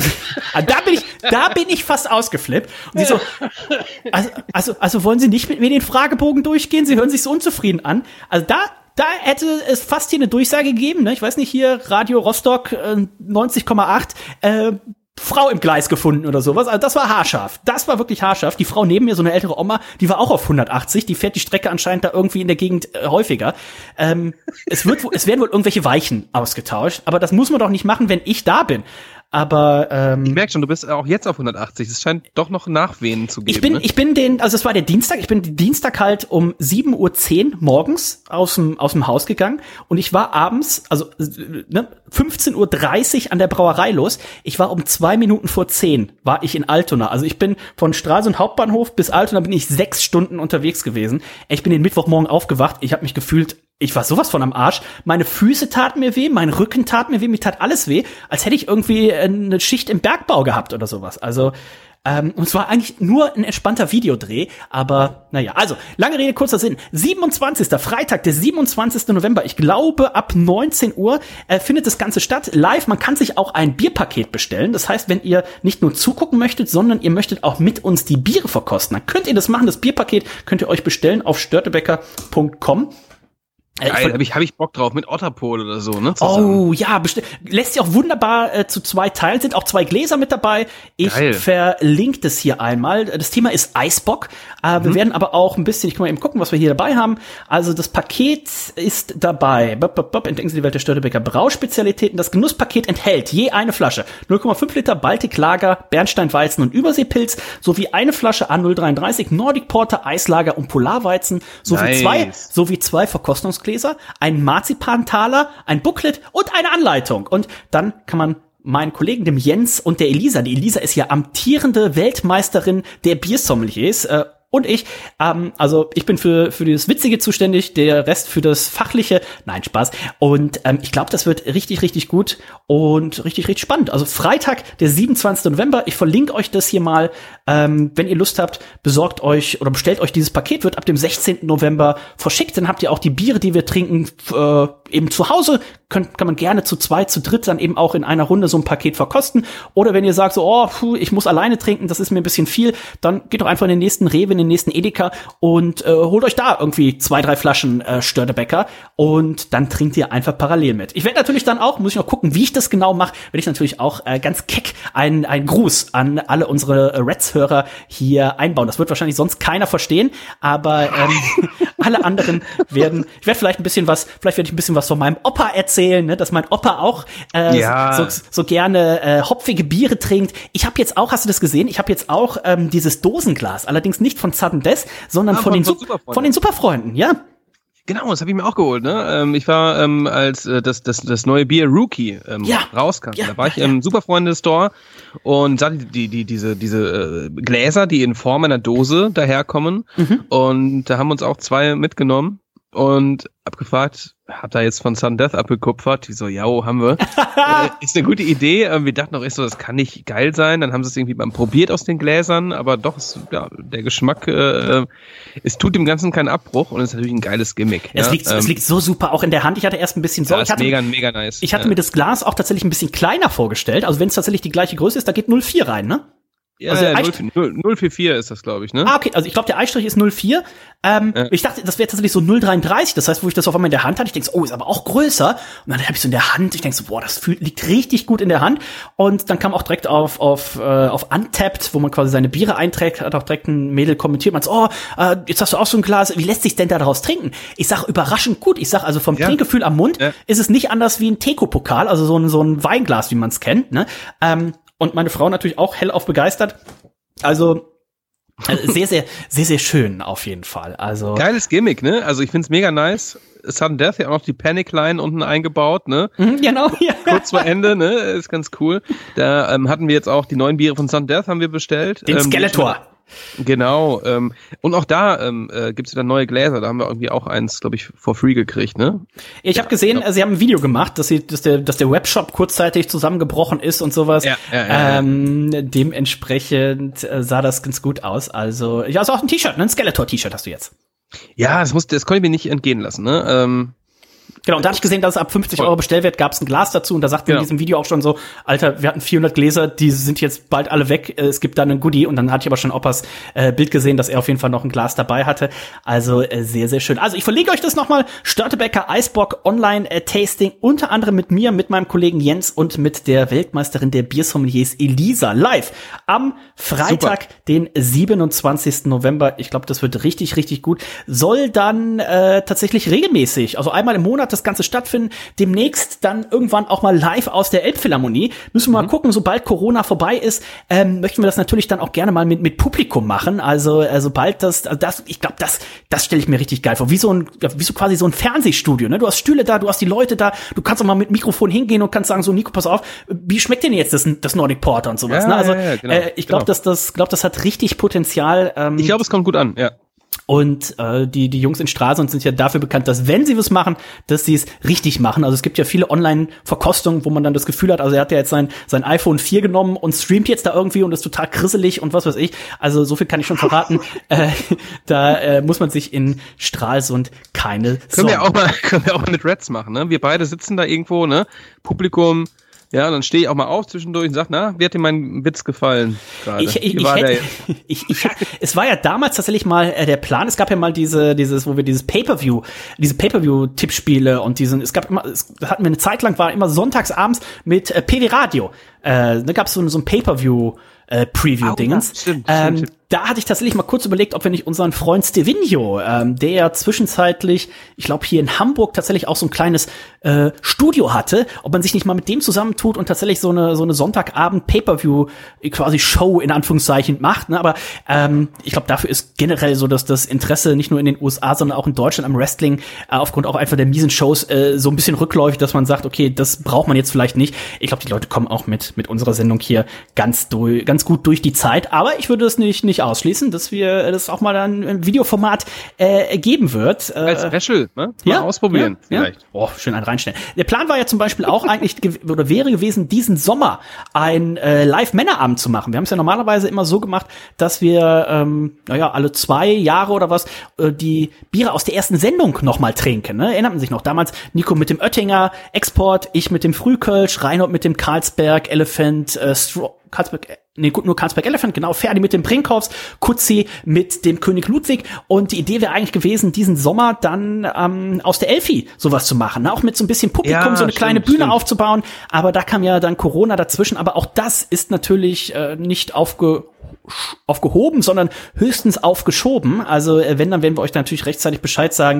da bin ich, da bin ich fast ausgeflippt. Und sie so, also, also, also wollen Sie nicht mit mir den Fragebogen durchgehen? Sie hören sich so unzufrieden an. Also da, da hätte es fast hier eine Durchsage gegeben, ne? Ich weiß nicht, hier Radio Rostock äh, neunzig Komma acht, äh, Frau im Gleis gefunden oder sowas. Also das war haarscharf. Das war wirklich haarscharf. Die Frau neben mir, so eine ältere Oma, die war auch auf hundertachtzig. Die fährt die Strecke anscheinend da irgendwie in der Gegend äh, häufiger. Ähm, es wird, es werden wohl irgendwelche Weichen ausgetauscht. Aber das muss man doch nicht machen, wenn ich da bin. Aber ähm, ich merke schon, du bist auch jetzt auf hundertachtzig. Es scheint doch noch Nachwehen zu geben. Ich bin, ne? ich bin den, also es war der Dienstag. Ich bin den Dienstag halt um sieben Uhr zehn morgens aus dem aus dem Haus gegangen und ich war abends, also ne, fünfzehn Uhr dreißig an der Brauerei los. Ich war um zwei Minuten vor zehn war ich in Altona. Also ich bin von Stralsund Hauptbahnhof bis Altona bin ich sechs Stunden unterwegs gewesen. Ich bin den Mittwochmorgen aufgewacht. Ich habe mich gefühlt, ich war sowas von am Arsch. Meine Füße taten mir weh, mein Rücken tat mir weh, mir tat alles weh, als hätte ich irgendwie eine Schicht im Bergbau gehabt oder sowas. Also, ähm, und es war eigentlich nur ein entspannter Videodreh, aber naja, also, lange Rede, kurzer Sinn. siebenundzwanzigster Freitag, der siebenundzwanzigster November, ich glaube ab neunzehn Uhr äh, findet das Ganze statt, live. Man kann sich auch ein Bierpaket bestellen. Das heißt, wenn ihr nicht nur zugucken möchtet, sondern ihr möchtet auch mit uns die Biere verkosten, dann könnt ihr das machen. Das Bierpaket könnt ihr euch bestellen auf störtebecker punkt com. Geil, habe ich, hab ich Bock drauf, mit Otterpol oder so, ne? Zusammen. Oh, ja, bestimmt. Lässt sich auch wunderbar äh, zu zwei teilen, sind auch zwei Gläser mit dabei. Ich Geil. verlinke das hier einmal. Das Thema ist Eisbock. Äh, mhm. Wir werden aber auch ein bisschen, ich kann mal eben gucken, was wir hier dabei haben. Also das Paket ist dabei. Bop, bop, bop, entdecken Sie die Welt der Störtebecker Brauspezialitäten. Das Genusspaket enthält je eine Flasche null Komma fünf Liter Baltic Lager, Bernsteinweizen und Überseepilz sowie eine Flasche A null dreiunddreißig Nordic Porter, Eislager und Polarweizen sowie nice. zwei sowie zwei Verkostungsgläser. Gläser, ein Marzipantaler, ein Booklet und eine Anleitung. Und dann kann man meinen Kollegen, dem Jens und der Elisa, die Elisa ist ja amtierende Weltmeisterin der Biersommeliers, äh, und ich, ähm, also ich bin für für das Witzige zuständig, der Rest für das Fachliche. Nein, Spaß. Und ähm, ich glaube, das wird richtig, richtig gut und richtig, richtig spannend. Also Freitag, der siebenundzwanzigster November. Ich verlinke euch das hier mal. Ähm, wenn ihr Lust habt, besorgt euch oder bestellt euch dieses Paket. Wird ab dem sechzehnten November verschickt. Dann habt ihr auch die Biere, die wir trinken, äh, eben zu Hause. Könnt, kann man gerne zu zweit, zu dritt dann eben auch in einer Runde so ein Paket verkosten. Oder wenn ihr sagt so, oh, puh, ich muss alleine trinken, das ist mir ein bisschen viel, dann geht doch einfach in den nächsten Rewe, in den nächsten Edeka und äh, holt euch da irgendwie zwei, drei Flaschen äh, Störtebecker und dann trinkt ihr einfach parallel mit. Ich werde natürlich dann auch, muss ich noch gucken, wie ich das genau mache, werde ich natürlich auch äh, ganz keck einen, einen Gruß an alle unsere äh, Reds-Hörer hier einbauen. Das wird wahrscheinlich sonst keiner verstehen, aber ähm, alle anderen werden, ich werde vielleicht ein bisschen was, vielleicht werde ich ein bisschen was von meinem Opa erzählen, ne, dass mein Opa auch äh, ja. so, so gerne äh, hopfige Biere trinkt. Ich habe jetzt auch, hast du das gesehen? Ich habe jetzt auch ähm, dieses Dosenglas, allerdings nicht von Sudden Death, sondern ah, von, von, den von, Superfreunden. von den Superfreunden, ja. Genau, das habe ich mir auch geholt. Ne? Ähm, ich war, ähm, als äh, das, das, das neue Bier Rookie ähm, ja. rauskam, ja. da war ich im Superfreunde-Store und sah die, die, die, diese, diese äh, Gläser, die in Form einer Dose daherkommen. Mhm. Und da haben uns auch zwei mitgenommen und abgefragt, hab da jetzt von Sudden Death abgekupfert. Die so, ja, haben wir. äh, ist eine gute Idee. Wir dachten auch echt so, das kann nicht geil sein. Dann haben sie es irgendwie mal probiert aus den Gläsern, aber doch, ist, ja, der Geschmack, äh, es tut dem Ganzen keinen Abbruch und ist natürlich ein geiles Gimmick. Es, ja? liegt, ähm, es liegt so super auch in der Hand. Ich hatte erst ein bisschen Sorge. Ja, ich hatte, mega, mega nice. Ich hatte ja. mir das Glas auch tatsächlich ein bisschen kleiner vorgestellt. Also wenn es tatsächlich die gleiche Größe ist, da geht null Komma vier rein, ne? Ja, also ja null Komma vierundvierzig ist das, glaube ich, ne? Ah, okay, also ich glaube, der Eistrich ist null Komma vier. Ähm, ja. Ich dachte, das wäre tatsächlich so null Komma dreiunddreißig. Das heißt, wo ich das auf einmal in der Hand hatte, ich denke so, oh, ist aber auch größer. Und dann habe ich so in der Hand, ich denke so, boah, das fühlt, liegt richtig gut in der Hand. Und dann kam auch direkt auf auf äh, auf Untapped, wo man quasi seine Biere einträgt, hat auch direkt ein Mädel kommentiert, man so, oh, äh, jetzt hast du auch so ein Glas, wie lässt sich denn da daraus trinken? Ich sag überraschend gut. Ich sag also vom ja. Trinkgefühl am Mund ja. ist es nicht anders wie ein Teco-Pokal, also so ein so ein Weinglas, wie man es kennt, ne? Ähm, und meine Frau natürlich auch hellauf begeistert. Also, Also sehr, sehr, sehr, sehr schön auf jeden Fall. Also geiles Gimmick, ne? Also ich find's mega nice. Sudden Death ja auch noch die Panic-Line unten eingebaut, ne? Mhm, genau, ja. Kurz vor Ende, ne? Ist ganz cool. Da ähm, hatten wir jetzt auch die neuen Biere von Sudden Death, haben wir bestellt. Den ähm, Skeletor. Genau. Ähm, und auch da ähm, äh, gibt's wieder neue Gläser. Da haben wir irgendwie auch eins, glaube ich, for free gekriegt, ne? Ich habe gesehen, ja. Sie haben ein Video gemacht, dass, sie, dass, der, dass der Webshop kurzzeitig zusammengebrochen ist und sowas. Ja, ja, ja, ähm, ja. Dementsprechend äh, sah das ganz gut aus. Also, ja, also auch ein T-Shirt, ne? Ein Skeletor-T-Shirt hast du jetzt. Ja, das, muss, das konnte ich mir nicht entgehen lassen, ne? Ähm, Genau, und da hatte ich gesehen, dass es ab fünfzig Euro Bestellwert gab es ein Glas dazu und da sagten wir genau. in diesem Video auch schon so, Alter, wir hatten vierhundert Gläser, die sind jetzt bald alle weg, es gibt dann ein Goodie und dann hatte ich aber schon Oppas äh, Bild gesehen, dass er auf jeden Fall noch ein Glas dabei hatte, also äh, sehr, sehr schön. Also ich verlinke euch das nochmal, Störtebeker Eisbock Online äh, Tasting, unter anderem mit mir, mit meinem Kollegen Jens und mit der Weltmeisterin der Biersommeliers Elisa live am Freitag, Super. den siebenundzwanzigsten November, ich glaube, das wird richtig, richtig gut, soll dann äh, tatsächlich regelmäßig, also einmal im Monat das Ganze stattfinden, demnächst dann irgendwann auch mal live aus der Elbphilharmonie. Müssen wir mhm. mal gucken, sobald Corona vorbei ist, ähm, möchten wir das natürlich dann auch gerne mal mit mit Publikum machen. Also äh, sobald das, also das, ich glaube, das das stelle ich mir richtig geil vor. Wie so ein, wie so quasi so ein Fernsehstudio. Ne? Du hast Stühle da, du hast die Leute da, du kannst auch mal mit Mikrofon hingehen und kannst sagen, so Nico, pass auf, wie schmeckt denn jetzt das, das Nordic Porter und sowas? Ja, ne? Also ja, ja, genau, äh, ich glaube, genau. dass das, glaube, das hat richtig Potenzial. Ähm, ich glaube, es kommt gut an, ja. Und äh, die die Jungs in Stralsund sind ja dafür bekannt, dass wenn sie was machen, dass sie es richtig machen. Also es gibt ja viele Online-Verkostungen, wo man dann das Gefühl hat, also er hat ja jetzt sein sein iPhone vier genommen und streamt jetzt da irgendwie und ist total krisselig und was weiß ich. Also so viel kann ich schon verraten. äh, da äh, muss man sich in Stralsund keine Können Sorgen wir auch mal können wir auch mit Reds machen, ne? Wir beide sitzen da irgendwo, ne? Publikum. Ja, dann stehe ich auch mal auf zwischendurch und sag, na, wie hat dir mein Witz gefallen gerade? Ich, ich, ich, hätte, ich, ich, es war ja damals tatsächlich mal äh, der Plan, es gab ja mal diese, dieses, wo wir dieses Pay-Per-View, diese Pay-Per-View-Tippspiele und diesen, es gab immer, es hatten wir eine Zeit lang, war immer sonntags abends mit äh, P W Radio. Äh, da gab es so, so ein Pay-Per-View äh, Preview-Dingens. Oh, stimmt, ähm, stimmt. Da hatte ich tatsächlich mal kurz überlegt, ob wir nicht unseren Freund Stevino, ähm, der ja zwischenzeitlich, ich glaube hier in Hamburg tatsächlich auch so ein kleines äh, Studio hatte, ob man sich nicht mal mit dem zusammentut und tatsächlich so eine so eine Sonntagabend Pay-Per-View quasi Show in Anführungszeichen macht. Ne? Aber ähm, ich glaube, dafür ist generell so, dass das Interesse nicht nur in den U S A, sondern auch in Deutschland am Wrestling äh, aufgrund auch einfach der miesen Shows äh, so ein bisschen rückläufig, dass man sagt, okay, das braucht man jetzt vielleicht nicht. Ich glaube, die Leute kommen auch mit mit unserer Sendung hier ganz durch, ganz gut durch die Zeit. Aber ich würde es nicht nicht ausschließen, dass wir das auch mal dann im Videoformat äh, geben wird. Äh, Als Special, ne? Mal ja, ausprobieren ja, vielleicht. Ja. Oh, schön ein reinstellen. Der Plan war ja zum Beispiel auch eigentlich oder wäre gewesen, diesen Sommer ein äh, Live-Männerabend zu machen. Wir haben es ja normalerweise immer so gemacht, dass wir ähm, naja alle zwei Jahre oder was äh, die Biere aus der ersten Sendung noch mal trinken. Ne? Erinnert man sich noch? Damals Nico mit dem Oettinger Export, ich mit dem Frühkölsch, Reinhold mit dem Carlsberg Elephant äh, Straw Carlsberg, nee, gut, nur Carlsberg Elephant, genau, Ferdi mit dem Brinkhoffs, Kutzi mit dem König Ludwig und die Idee wäre eigentlich gewesen, diesen Sommer dann ähm, aus der Elfi sowas zu machen, ne? Auch mit so ein bisschen Publikum, ja, so eine stimmt, kleine Bühne stimmt. aufzubauen, aber da kam ja dann Corona dazwischen, aber auch das ist natürlich äh, nicht aufge aufgehoben, sondern höchstens aufgeschoben, also äh, wenn, dann werden wir euch natürlich rechtzeitig Bescheid sagen.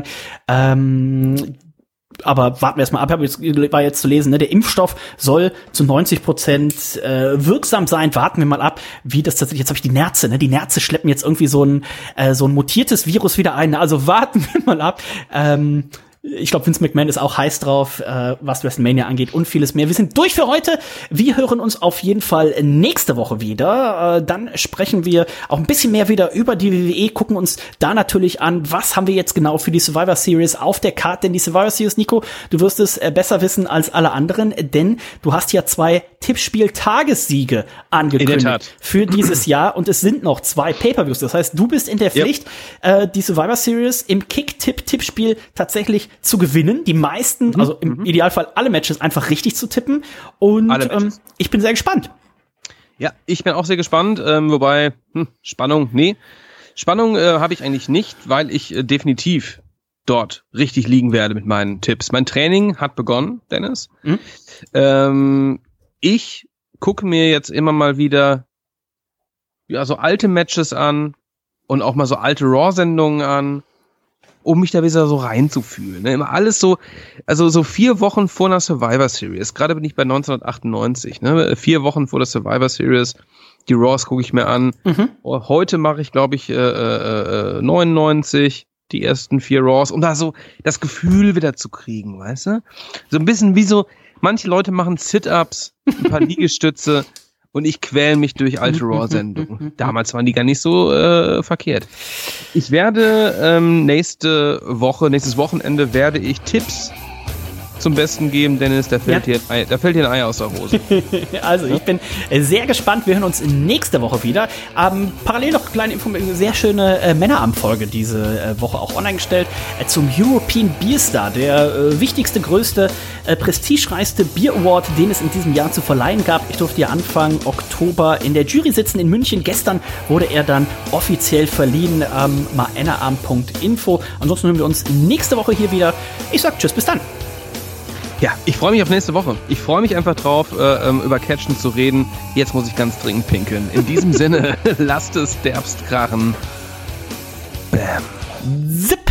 ähm, Aber warten wir erstmal ab, jetzt, war jetzt zu lesen, ne? Der Impfstoff soll zu neunzig Prozent äh, wirksam sein. Warten wir mal ab, wie das tatsächlich, jetzt habe ich die Nerze, ne? Die Nerze schleppen jetzt irgendwie so ein äh, so ein mutiertes Virus wieder ein. Also warten wir mal ab. Ähm, Ich glaube, Vince McMahon ist auch heiß drauf, äh, was WrestleMania angeht und vieles mehr. Wir sind durch für heute. Wir hören uns auf jeden Fall nächste Woche wieder. Äh, dann sprechen wir auch ein bisschen mehr wieder über die W W E, gucken uns da natürlich an, was haben wir jetzt genau für die Survivor Series auf der Karte. Denn die Survivor Series, Nico, du wirst es äh, besser wissen als alle anderen, denn du hast ja zwei Tippspiel-Tagessiege angekündigt für dieses Jahr und es sind noch zwei Pay-Per-Views. Das heißt, du bist in der Pflicht, yep. äh, die Survivor Series im Kick-Tipp-Tippspiel tatsächlich zu gewinnen, die meisten, mhm. also im mhm. Idealfall alle Matches einfach richtig zu tippen und ähm, ich bin sehr gespannt. Ja, ich bin auch sehr gespannt, ähm, wobei, hm, Spannung, nee, Spannung äh, habe ich eigentlich nicht, weil ich äh, definitiv dort richtig liegen werde mit meinen Tipps. Mein Training hat begonnen, Dennis. Mhm. Ähm, ich gucke mir jetzt immer mal wieder ja, so alte Matches an und auch mal so alte Raw-Sendungen an, um mich da wieder so reinzufühlen. Ne? Immer alles so, also so vier Wochen vor einer Survivor Series. Gerade bin ich bei neunzehnhundertachtundneunzig. Ne? Vier Wochen vor der Survivor Series Die Raws gucke ich mir an. Mhm. Heute mache ich, glaube ich, äh, äh, neunundneunzig, die ersten vier Raws, um da so das Gefühl wieder zu kriegen, weißt du? So ein bisschen wie so, manche Leute machen Sit-Ups, ein paar Liegestütze und ich quäl mich durch alte Raw-Sendungen. Damals waren die gar nicht so äh, verkehrt. Ich werde ähm, nächste Woche, nächstes Wochenende werde ich Tipps zum Besten geben, Dennis, da fällt, ja. dir ein Ei, da fällt dir ein Ei aus der Hose. Also, ich bin sehr gespannt. Wir hören uns nächste Woche wieder. Ähm, parallel noch eine kleine Info, sehr schöne äh, Männerabend-Folge diese äh, Woche auch online gestellt äh, zum European Beer Star, der äh, wichtigste, größte, äh, prestigereichste Bier Award, den es in diesem Jahr zu verleihen gab. Ich durfte ja Anfang Oktober in der Jury sitzen in München. Gestern wurde er dann offiziell verliehen. Ähm, männerabend punkt info. Ansonsten hören wir uns nächste Woche hier wieder. Ich sag tschüss, bis dann. Ja, ich freue mich auf nächste Woche. Ich freue mich einfach drauf, äh, über Catchen zu reden. Jetzt muss ich ganz dringend pinkeln. In diesem Sinne, lasst es derbst krachen. Bam. Zip.